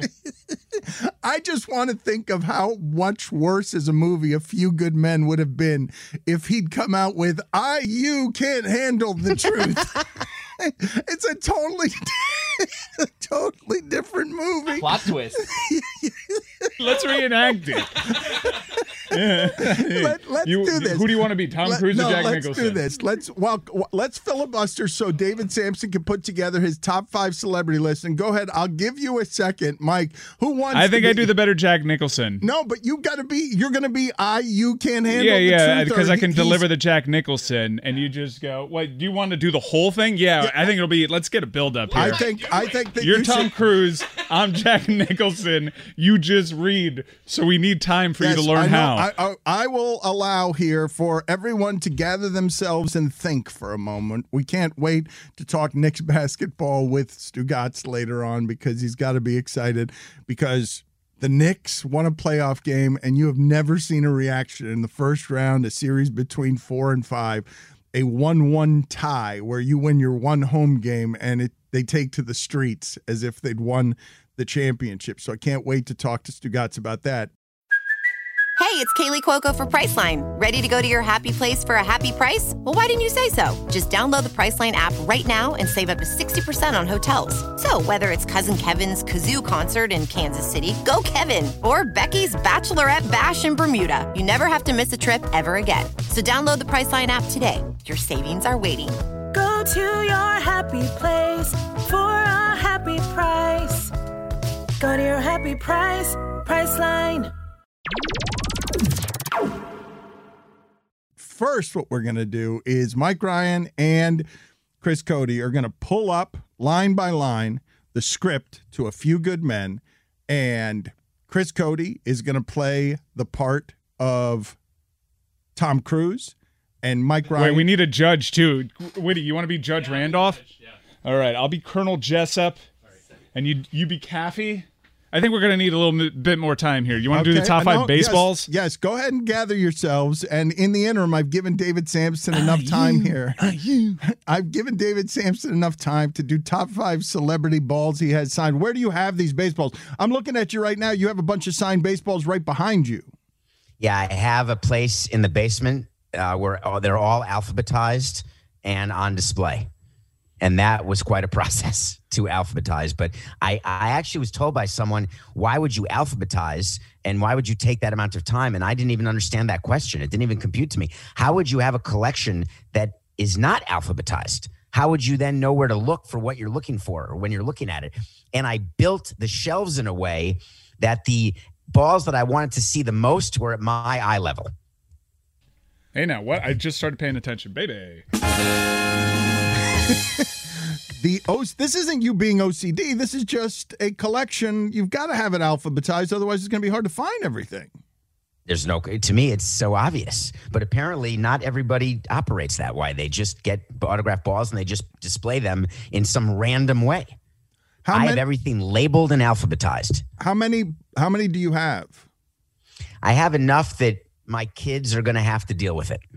I just want to think of how much worse as a movie A Few Good Men would have been if he'd come out with, I, you can't handle the truth. It's a totally, a totally different movie. Plot twist. Let's reenact it. Yeah. Let, let's you, do this. Who do you want to be, Tom Let, Cruise no, or Jack let's Nicholson? do this. Let's well, let's filibuster so David Sampson can put together his top five celebrity list. And go ahead. I'll give you a second, Mike. Who wants? I think to I be, do the better Jack Nicholson. No, but you got to be. You're going to be. I. You can't handle. Yeah, the yeah, truth, because or I can he, deliver the Jack Nicholson, and you just go. What? Do you want to do the whole thing? Yeah, yeah. I think it'll be. Let's get a build up here. I think. I think that you're you Tom should, Cruise. I'm Jack Nicholson. You just read. So we need time for yes, you to learn I know, how. I, I, I will allow here for everyone to gather themselves and think for a moment. We can't wait to talk Knicks basketball with Stugatz later on because he's got to be excited because the Knicks won a playoff game and you have never seen a reaction in the first round, a series between four and five, a one one tie where you win your one home game and it they take to the streets as if they'd won the championship. So I can't wait to talk to Stugatz about that. Hey, it's Kaylee Cuoco for Priceline. Ready to go to your happy place for a happy price? Well, why didn't you say so? Just download the Priceline app right now and save up to sixty percent on hotels. So whether it's Cousin Kevin's Kazoo Concert in Kansas City, go Kevin, or Becky's Bachelorette Bash in Bermuda, you never have to miss a trip ever again. So download the Priceline app today. Your savings are waiting. Go to your happy place for a happy price. Go to your happy price, Priceline. First, what we're going to do is Mike Ryan and Chris Cody are going to pull up line by line the script to A Few Good Men, and Chris Cody is going to play the part of Tom Cruise, and Mike Ryan. Wait, we need a judge too. Witty, you want to be Judge yeah, Randolph? Yeah. All right, I'll be Colonel Jessup, and you you be Caffey. I think we're going to need a little bit more time here. You want to okay. do the top five baseballs? Yes, yes, go ahead and gather yourselves. And in the interim, I've given David Sampson enough uh, time you, here. Uh, you. I've given David Sampson enough time to do top five celebrity balls he has signed. Where do you have these baseballs? I'm looking at you right now. You have a bunch of signed baseballs right behind you. Yeah, I have a place in the basement uh, where oh, they're all alphabetized and on display. And that was quite a process to alphabetize. But I, I actually was told by someone, why would you alphabetize and why would you take that amount of time? And I didn't even understand that question. It didn't even compute to me. How would you have a collection that is not alphabetized? How would you then know where to look for what you're looking for or when you're looking at it? And I built the shelves in a way that the balls that I wanted to see the most were at my eye level. Hey, now what? I just started paying attention, baby. The O this isn't you being O C D. This is just a collection. You've got to have it alphabetized, otherwise it's going to be hard to find everything. There's no, to me, it's so obvious. But apparently not everybody operates that way. They just get autographed balls and they just display them in some random way. How I many, have everything labeled and alphabetized. How many, how many do you have? I have enough that my kids are going to have to deal with it.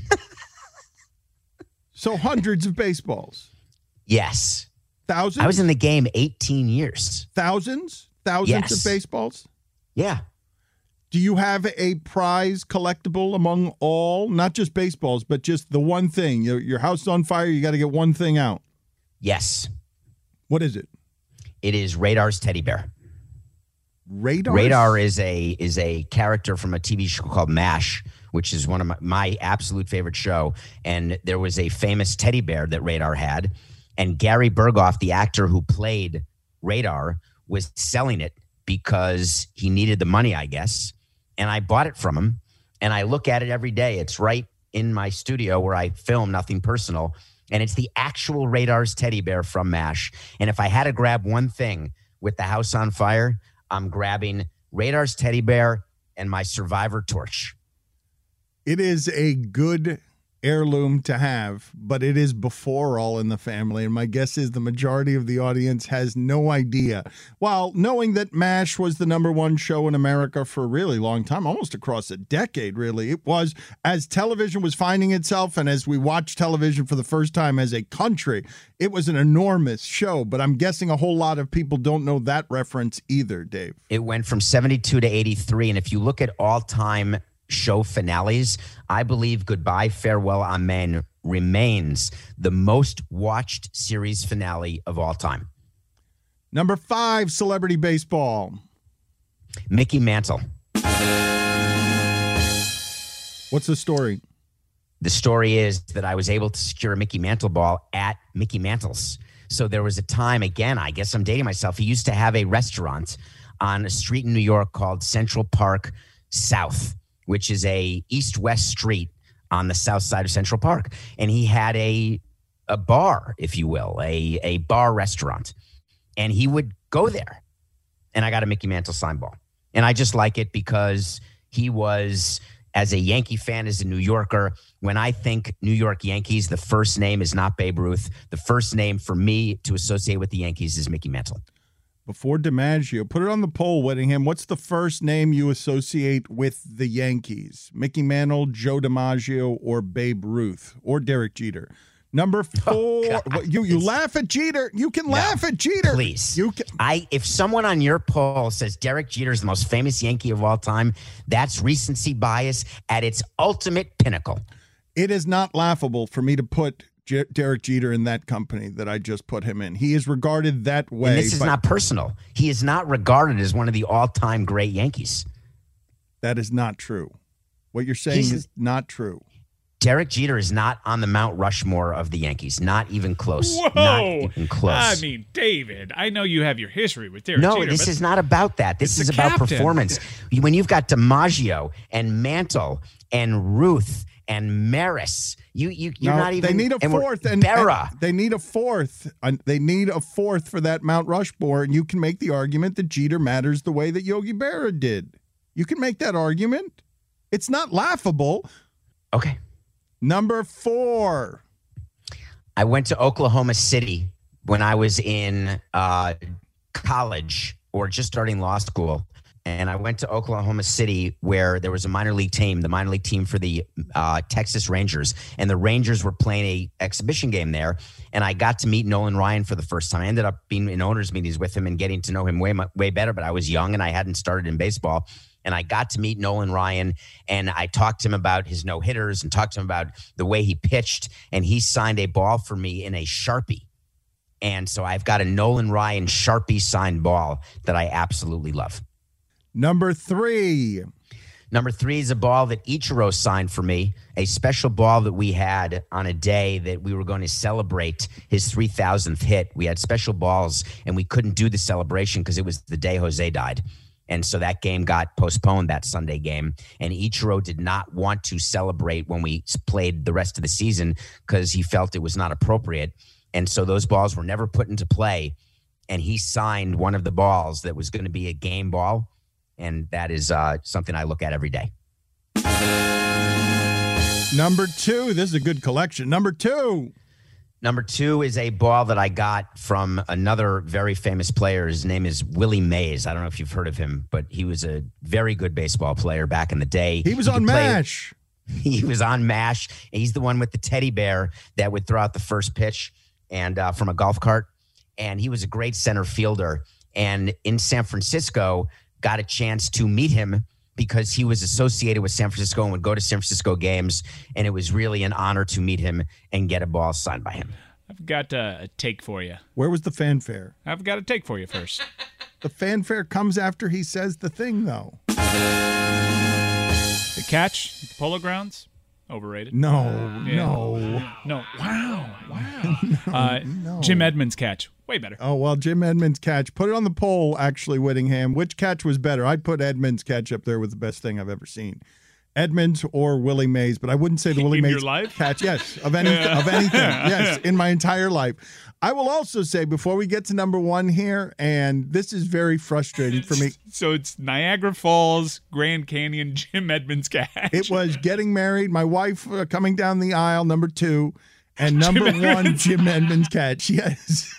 So hundreds of baseballs. Yes. Thousands? I was in the game eighteen years. Thousands? Thousands yes. of baseballs? Yeah. Do you have a prize collectible among all, not just baseballs, but just the one thing? Your, your house is on fire, you got to get one thing out. Yes. What is it? It is Radar's teddy bear. Radar? Radar is a is a character from a T V show called MASH, which is one of my, my absolute favorite show. And there was a famous teddy bear that Radar had. And Gary Berghoff, the actor who played Radar, was selling it because he needed the money, I guess. And I bought it from him. And I look at it every day. It's right in my studio where I film Nothing Personal. And it's the actual Radar's teddy bear from MASH. And if I had to grab one thing with the house on fire, I'm grabbing Radar's teddy bear and my Survivor torch. It is a good heirloom to have, but it is before All in the Family, and my guess is the majority of the audience has no idea. While knowing that MASH was the number one show in America for a really long time, almost across a decade, really, it was, as television was finding itself and as we watched television for the first time as a country, it was an enormous show, but I'm guessing a whole lot of people don't know that reference either, Dave. It went from seventy-two to eighty-three, and if you look at all-time show finales, I believe Goodbye, Farewell, Amen remains the most watched series finale of all time. Number five, celebrity baseball. Mickey Mantle. What's the story? The story is that I was able to secure a Mickey Mantle ball at Mickey Mantle's. So there was a time, again, I guess I'm dating myself, he used to have a restaurant on a street in New York called Central Park South, which is a east-west street on the south side of Central Park. And he had a a bar, if you will, a, a bar restaurant. And he would go there. And I got a Mickey Mantle sign ball. And I just like it because he was, as a Yankee fan, as a New Yorker, when I think New York Yankees, the first name is not Babe Ruth. The first name for me to associate with the Yankees is Mickey Mantle. Before DiMaggio, put it on the poll, Whittingham. What's the first name you associate with the Yankees? Mickey Mantle, Joe DiMaggio, or Babe Ruth, or Derek Jeter? Number four. Oh, you you laugh at Jeter. You can No, laugh at Jeter. Please. You can. I if someone on your poll says Derek Jeter is the most famous Yankee of all time, that's recency bias at its ultimate pinnacle. It is not laughable for me to put J- Derek Jeter in that company that I just put him in. He is regarded that way. And this is by- not personal. He is not regarded as one of the all-time great Yankees. That is not true. What you're saying He's- is not true. Derek Jeter is not on the Mount Rushmore of the Yankees. Not even close. Whoa. Not even close. I mean, David, I know you have your history with Derek no, Jeter. this but is not about that. This it's is the about captain. performance. When you've got DiMaggio and Mantle and Ruth and Maris, you you you're No, not even. They need a and we're- fourth, and, Berra. and they need a fourth. And they need a fourth for that Mount Rushmore, and you can make the argument that Jeter matters the way that Yogi Berra did. You can make that argument. It's not laughable. Okay. Number four. I went to Oklahoma City when I was in uh, college or just starting law school. And I went to Oklahoma City where there was a minor league team, the minor league team for the uh, Texas Rangers. And the Rangers were playing a exhibition game there. And I got to meet Nolan Ryan for the first time. I ended up being in owners meetings with him and getting to know him way, way better. But I was young and I hadn't started in baseball. And I got to meet Nolan Ryan, and I talked to him about his no-hitters and talked to him about the way he pitched, and he signed a ball for me in a Sharpie. And so I've got a Nolan Ryan Sharpie signed ball that I absolutely love. Number three. Number three is a ball that Ichiro signed for me, a special ball that we had on a day that we were going to celebrate his three thousandth hit. We had special balls, and we couldn't do the celebration because it was the day Jose died. And so that game got postponed, that Sunday game. And Ichiro did not want to celebrate when we played the rest of the season because he felt it was not appropriate. And so those balls were never put into play. And he signed one of the balls that was going to be a game ball. And that is uh, something I look at every day. Number two. This is a good collection. Number two. Number two is a ball that I got from another very famous player. His name is Willie Mays. I don't know if you've heard of him, but he was a very good baseball player back in the day. He was He on could play- MASH. He was on MASH. He's the one with the teddy bear that would throw out the first pitch and uh, from a golf cart. And he was a great center fielder. And in San Francisco, got a chance to meet him because he was associated with San Francisco and would go to San Francisco games. And it was really an honor to meet him and get a ball signed by him. I've got uh, a take for you. Where was the fanfare? I've got a take for you first. The fanfare comes after he says the thing, though. The catch, the Polo Grounds, overrated. No, Yeah. no. No. Wow. Wow. No, uh, no. Jim Edmonds' catch, way better. Oh, well, Jim Edmonds' catch. Put it on the poll, actually, Whittingham. Which catch was better? I'd put Edmonds' catch up there with the best thing I've ever seen. Edmonds or Willie Mays, but I wouldn't say the Willie In Mays your life? catch. Yes, of any Yeah. of anything. Yes, in my entire life. I will also say before we get to number one here, and this is very frustrating for me. So it's Niagara Falls, Grand Canyon, Jim Edmonds catch. It was getting married, my wife uh, coming down the aisle, number two, and number Jim one, Edmonds. Jim Edmonds catch. Yes.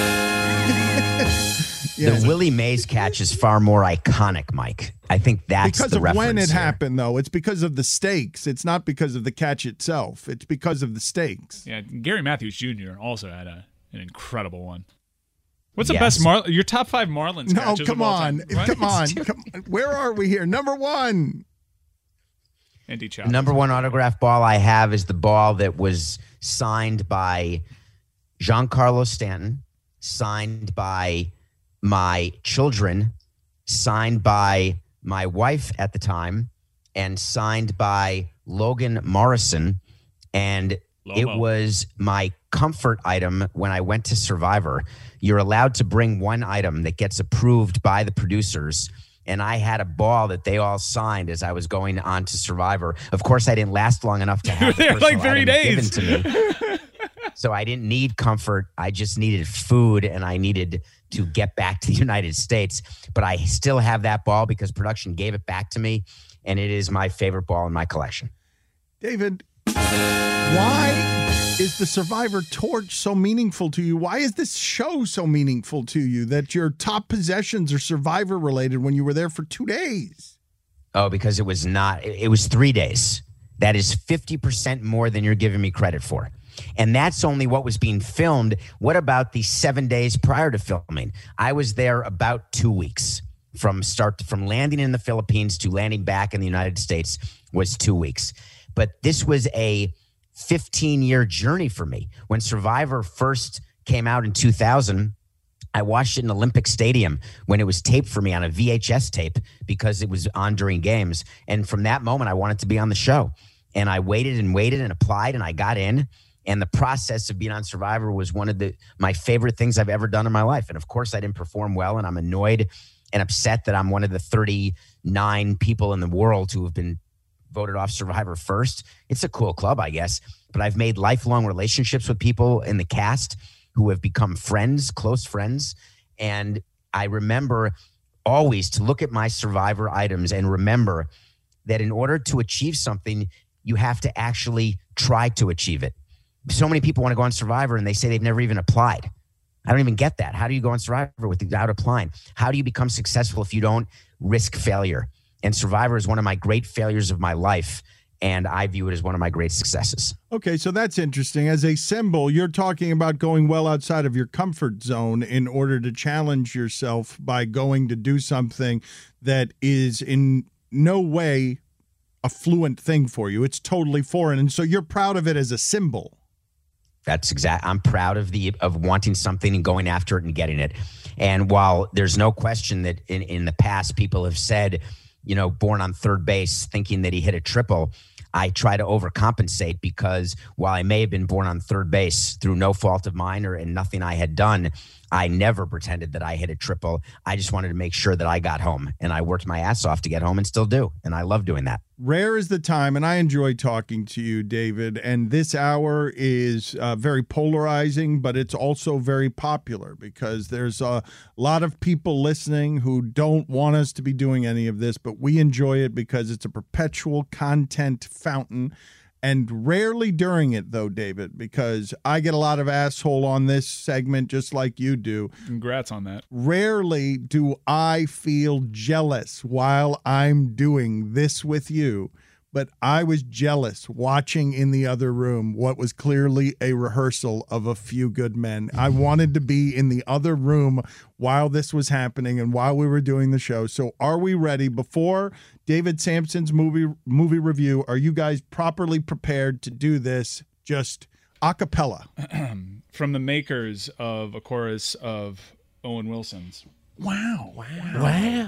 Yes. The Willie Mays catch is far more iconic, Mike. I think that's Because the of reference when it here. happened, though. It's because of the stakes. It's not because of the catch itself. It's because of the stakes. Yeah, Gary Matthews Junior also had a, an incredible one. What's the Yes. best Mar? Your top five Marlins No, catches come of all on. time, right? Come on. Come on. Where are we here? Number one. Andy Chow. Number one autograph ball I have is the ball that was signed by Giancarlo Stanton, signed by my children, signed by my wife at the time, and signed by Logan Morrison. And Lomo. it was my comfort item when I went to Survivor. You're allowed to bring one item that gets approved by the producers. And I had a ball that they all signed as I was going on to Survivor. Of course, I didn't last long enough to You were have the there like personal three item days. given to me. So I didn't need comfort. I just needed food, and I needed to get back to the United States. But I still have that ball because production gave it back to me, and it is my favorite ball in my collection. David, why is the Survivor torch so meaningful to you? Why is this show so meaningful to you that your top possessions are Survivor related when you were there for two days? Oh, because it was not, it it was three days. That is fifty percent more than you're giving me credit for. And that's only what was being filmed. What about the seven days prior to filming? I was there about two weeks from start from landing in the Philippines to landing back in the United States was two weeks. But this was a fifteen year journey for me. When Survivor first came out in two thousand, I watched it in Olympic Stadium when it was taped for me on a V H S tape because it was on during games. And from that moment, I wanted to be on the show. And I waited and waited and applied, and I got in. And the process of being on Survivor was one of the my favorite things I've ever done in my life. And of course, I didn't perform well, and I'm annoyed and upset that I'm one of the thirty-nine people in the world who have been voted off Survivor first. It's a cool club, I guess. But I've made lifelong relationships with people in the cast who have become friends, close friends. And I remember always to look at my Survivor items and remember that in order to achieve something, you have to actually try to achieve it. So many people want to go on Survivor and they say they've never even applied. I don't even get that. How do you go on Survivor without applying? How do you become successful if you don't risk failure? And Survivor is one of my great failures of my life, and I view it as one of my great successes. Okay, so that's interesting. As a symbol, you're talking about going well outside of your comfort zone in order to challenge yourself by going to do something that is in no way a fluent thing for you. It's totally foreign, and so you're proud of it as a symbol. That's exact. I'm proud of the of wanting something and going after it and getting it. And while there's no question that in, in the past people have said, you know, born on third base thinking that he hit a triple, I try to overcompensate because while I may have been born on third base through no fault of mine or and nothing I had done, I never pretended that I hit a triple. I just wanted to make sure that I got home, and I worked my ass off to get home and still do. And I love doing that. Rare is the time, and I enjoy talking to you, David. And this hour is uh, very polarizing, but it's also very popular because there's a lot of people listening who don't want us to be doing any of this, but we enjoy it because it's a perpetual content fountain. And rarely during it, though, David, because I get a lot of asshole on this segment just like you do. Congrats on that. Rarely do I feel jealous while I'm doing this with you, but I was jealous watching in the other room what was clearly a rehearsal of A Few Good Men. I wanted to be in the other room while this was happening and while we were doing the show. So are we ready? Before David Sampson's movie movie review, are you guys properly prepared to do this just a cappella? From the makers of a chorus of Owen Wilson's. Wow. Wow. Wow.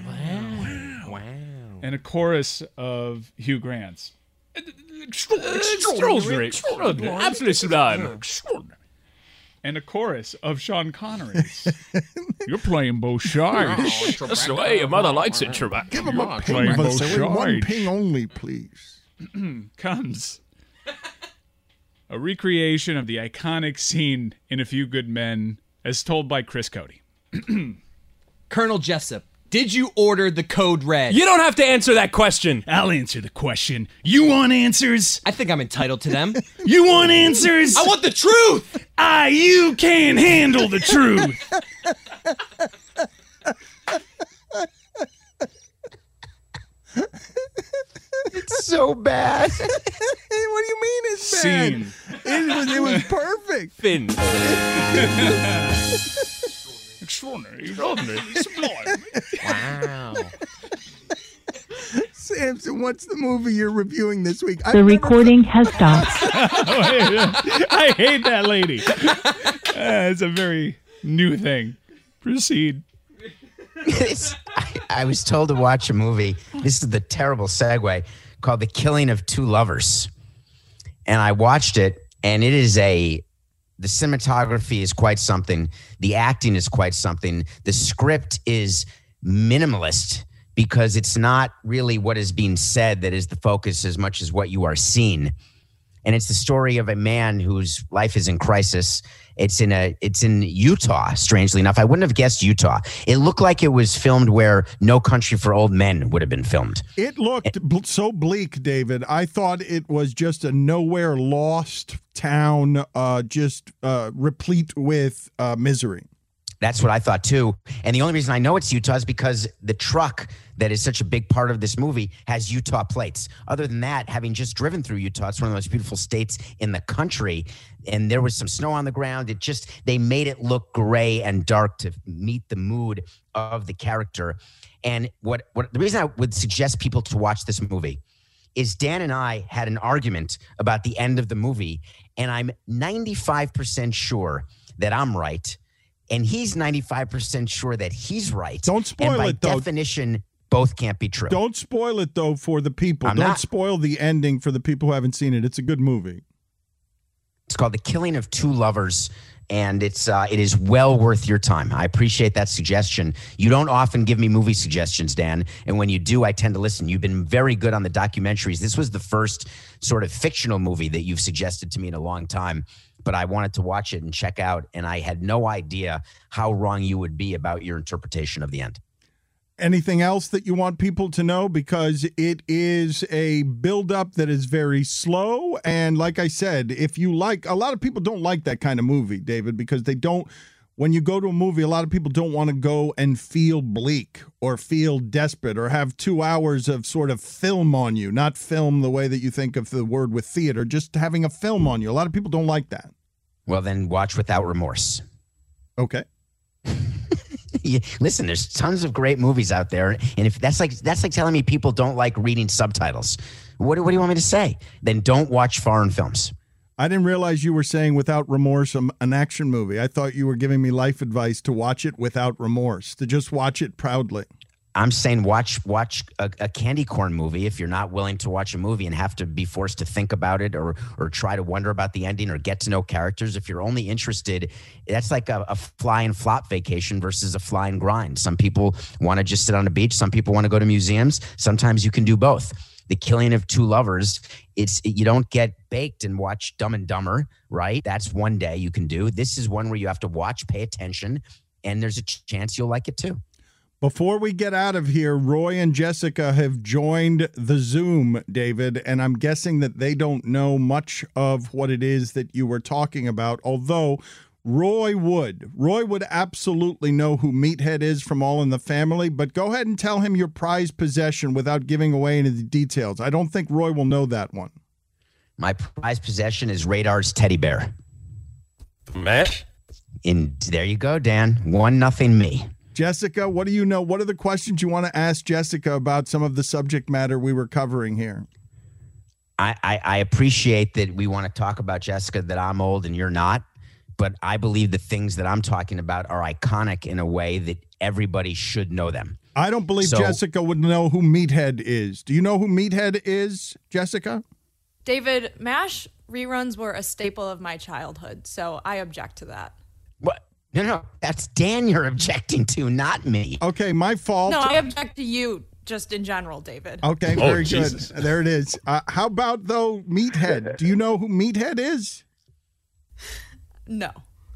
Wow. Wow. And a chorus of Hugh Grant's. Extraordinary. Extraordinary. Absolutely sublime. Extraordinary. and a chorus of Sean Connery's. You're playing both sides. That's the way your mother likes it, Trebek. Give him a playing ping, both Vasily. One sides. ping only, please. Comes a recreation of the iconic scene in A Few Good Men as told by Chris Cody. Colonel Jessup, did you order the code red? You don't have to answer that question. I'll answer the question. You want answers? I think I'm entitled to them. You want answers? I want the truth! Ah, you can't handle the truth. It's so bad. What do you mean it's bad? Scene. It was, it was perfect. Finn. Extraordinary. Extraordinary. Sublime. Wow. Samson, what's the movie you're reviewing this week? The recording has stopped. I hate that lady. Uh, it's a very new thing. Proceed. It's, I, I was told to watch a movie. This is the terrible segue called The Killing of Two Lovers. And I watched it, and it is a, the cinematography is quite something. The acting is quite something. The script is minimalist because it's not really what is being said that is the focus as much as what you are seeing. And it's the story of a man whose life is in crisis. It's in a, it's in Utah, strangely enough. I wouldn't have guessed Utah. It looked like it was filmed where No Country for Old Men would have been filmed. It looked bl- so bleak, David. I thought it was just a nowhere lost town, uh, just uh, replete with uh, misery. That's what I thought too. And the only reason I know it's Utah is because the truck that is such a big part of this movie has Utah plates. Other than that, having just driven through Utah, it's one of the most beautiful states in the country. And there was some snow on the ground. It just, they made it look gray and dark to meet the mood of the character. And what, what the reason I would suggest people to watch this movie is Dan and I had an argument about the end of the movie. And I'm ninety-five percent sure that I'm right. And he's ninety-five percent sure that he's right. Don't spoil and by it, though. definition, both can't be true. Don't spoil it, though, for the people. I'm Don't not. spoil the ending for the people who haven't seen it. It's a good movie. It's called The Killing of Two Lovers, and it's uh, it is well worth your time. I appreciate that suggestion. You don't often give me movie suggestions, Dan, and when you do, I tend to listen. You've been very good on the documentaries. This was the first sort of fictional movie that you've suggested to me in a long time, but I wanted to watch it and check out, and I had no idea how wrong you would be about your interpretation of the end. Anything else that you want people to know? Because it is a buildup that is very slow. And like I said, if you like, a lot of people don't like that kind of movie, David, because they don't, when you go to a movie, a lot of people don't want to go and feel bleak or feel desperate or have two hours of sort of film on you, not film the way that you think of the word with theater, just having a film on you. A lot of people don't like that. Well, then watch Without Remorse. Okay. Yeah, listen, there's tons of great movies out there, and if that's like that's like telling me people don't like reading subtitles. What, what do you want me to say? Then don't watch foreign films. I didn't realize you were saying Without Remorse, um, an action movie. I thought you were giving me life advice to watch it without remorse, to just watch it proudly. I'm saying watch watch a, a candy corn movie if you're not willing to watch a movie and have to be forced to think about it or or try to wonder about the ending or get to know characters. If you're only interested, that's like a, a fly and flop vacation versus a fly and grind. Some people want to just sit on a beach. Some people want to go to museums. Sometimes you can do both. The Killing of Two Lovers, it's you don't get baked and watch Dumb and Dumber, right? That's one day you can do. This is one where you have to watch, pay attention, and there's a chance you'll like it too. Before we get out of here, Roy and Jessica have joined the Zoom, David, and I'm guessing that they don't know much of what it is that you were talking about, although Roy would. Roy would absolutely know who Meathead is from All in the Family, but go ahead and tell him your prized possession without giving away any of the details. I don't think Roy will know that one. My prized possession is Radar's teddy bear. Matt? And there you go, Dan. One nothing me. Jessica, what do you know? What are the questions you want to ask Jessica about some of the subject matter we were covering here? I, I, I appreciate that we want to talk about, Jessica, that I'm old and you're not, but I believe the things that I'm talking about are iconic in a way that everybody should know them. I don't believe so, Jessica would know who Meathead is. Do you know who Meathead is, Jessica? David, MASH reruns were a staple of my childhood, so I object to that. What? No, no, that's Dan you're objecting to, not me. Okay, my fault. No, I object to you just in general, David. Okay, Oh, very good. Jesus. There it is. Uh, how about, though, Meathead? Do you know who Meathead is? No.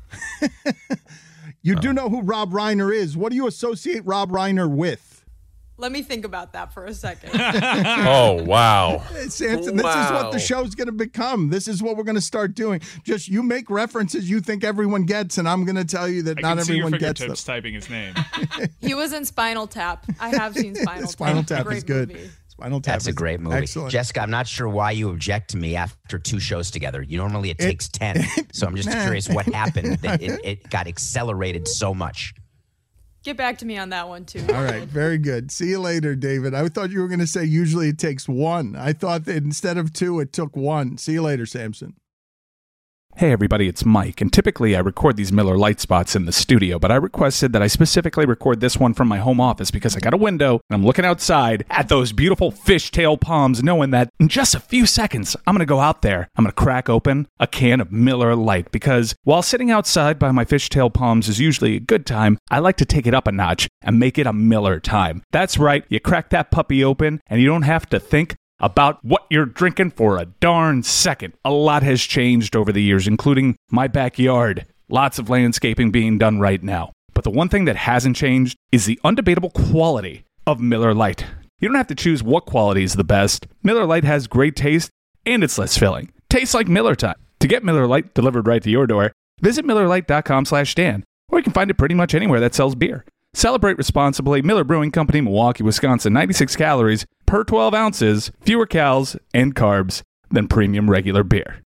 You do know who Rob Reiner is. What do you associate Rob Reiner with? Let me think about that for a second. Oh, wow. Hey, Samson, this is what the show's going to become. This is what we're going to start doing. Just you make references you think everyone gets, and I'm going to tell you that I not can see everyone your gets them. fingertips typing his name. He was in Spinal Tap. I have seen Spinal, Spinal Tap. Tap Great is good. movie. Spinal Tap That's a is great movie. Excellent. Jessica, I'm not sure why you object to me after two shows together. You normally it takes ten. So I'm just Nah. curious what happened that it, it got accelerated so much. Get back to me on that one, too. All right, very good. See you later, David. I thought you were going to say usually it takes one. I thought that instead of two, it took one. See you later, Samson. Hey everybody, it's Mike, and typically I record these Miller Lite spots in the studio, but I requested that I specifically record this one from my home office because I got a window and I'm looking outside at those beautiful fishtail palms, knowing that in just a few seconds I'm going to go out there, I'm going to crack open a can of Miller Lite, because while sitting outside by my fishtail palms is usually a good time, I like to take it up a notch and make it a Miller time. That's right, you crack that puppy open and you don't have to think about what you're drinking for a darn second. A lot has changed over the years, including my backyard. Lots of landscaping being done right now. But the one thing that hasn't changed is the undebatable quality of Miller Lite. You don't have to choose what quality is the best. Miller Lite has great taste and it's less filling. Tastes like Miller time. To get Miller Lite delivered right to your door, visit Miller Lite dot com slash Dan, or you can find it pretty much anywhere that sells beer. Celebrate responsibly. Miller Brewing Company, Milwaukee, Wisconsin. ninety-six calories per twelve ounces, fewer calories and carbs than premium regular beer.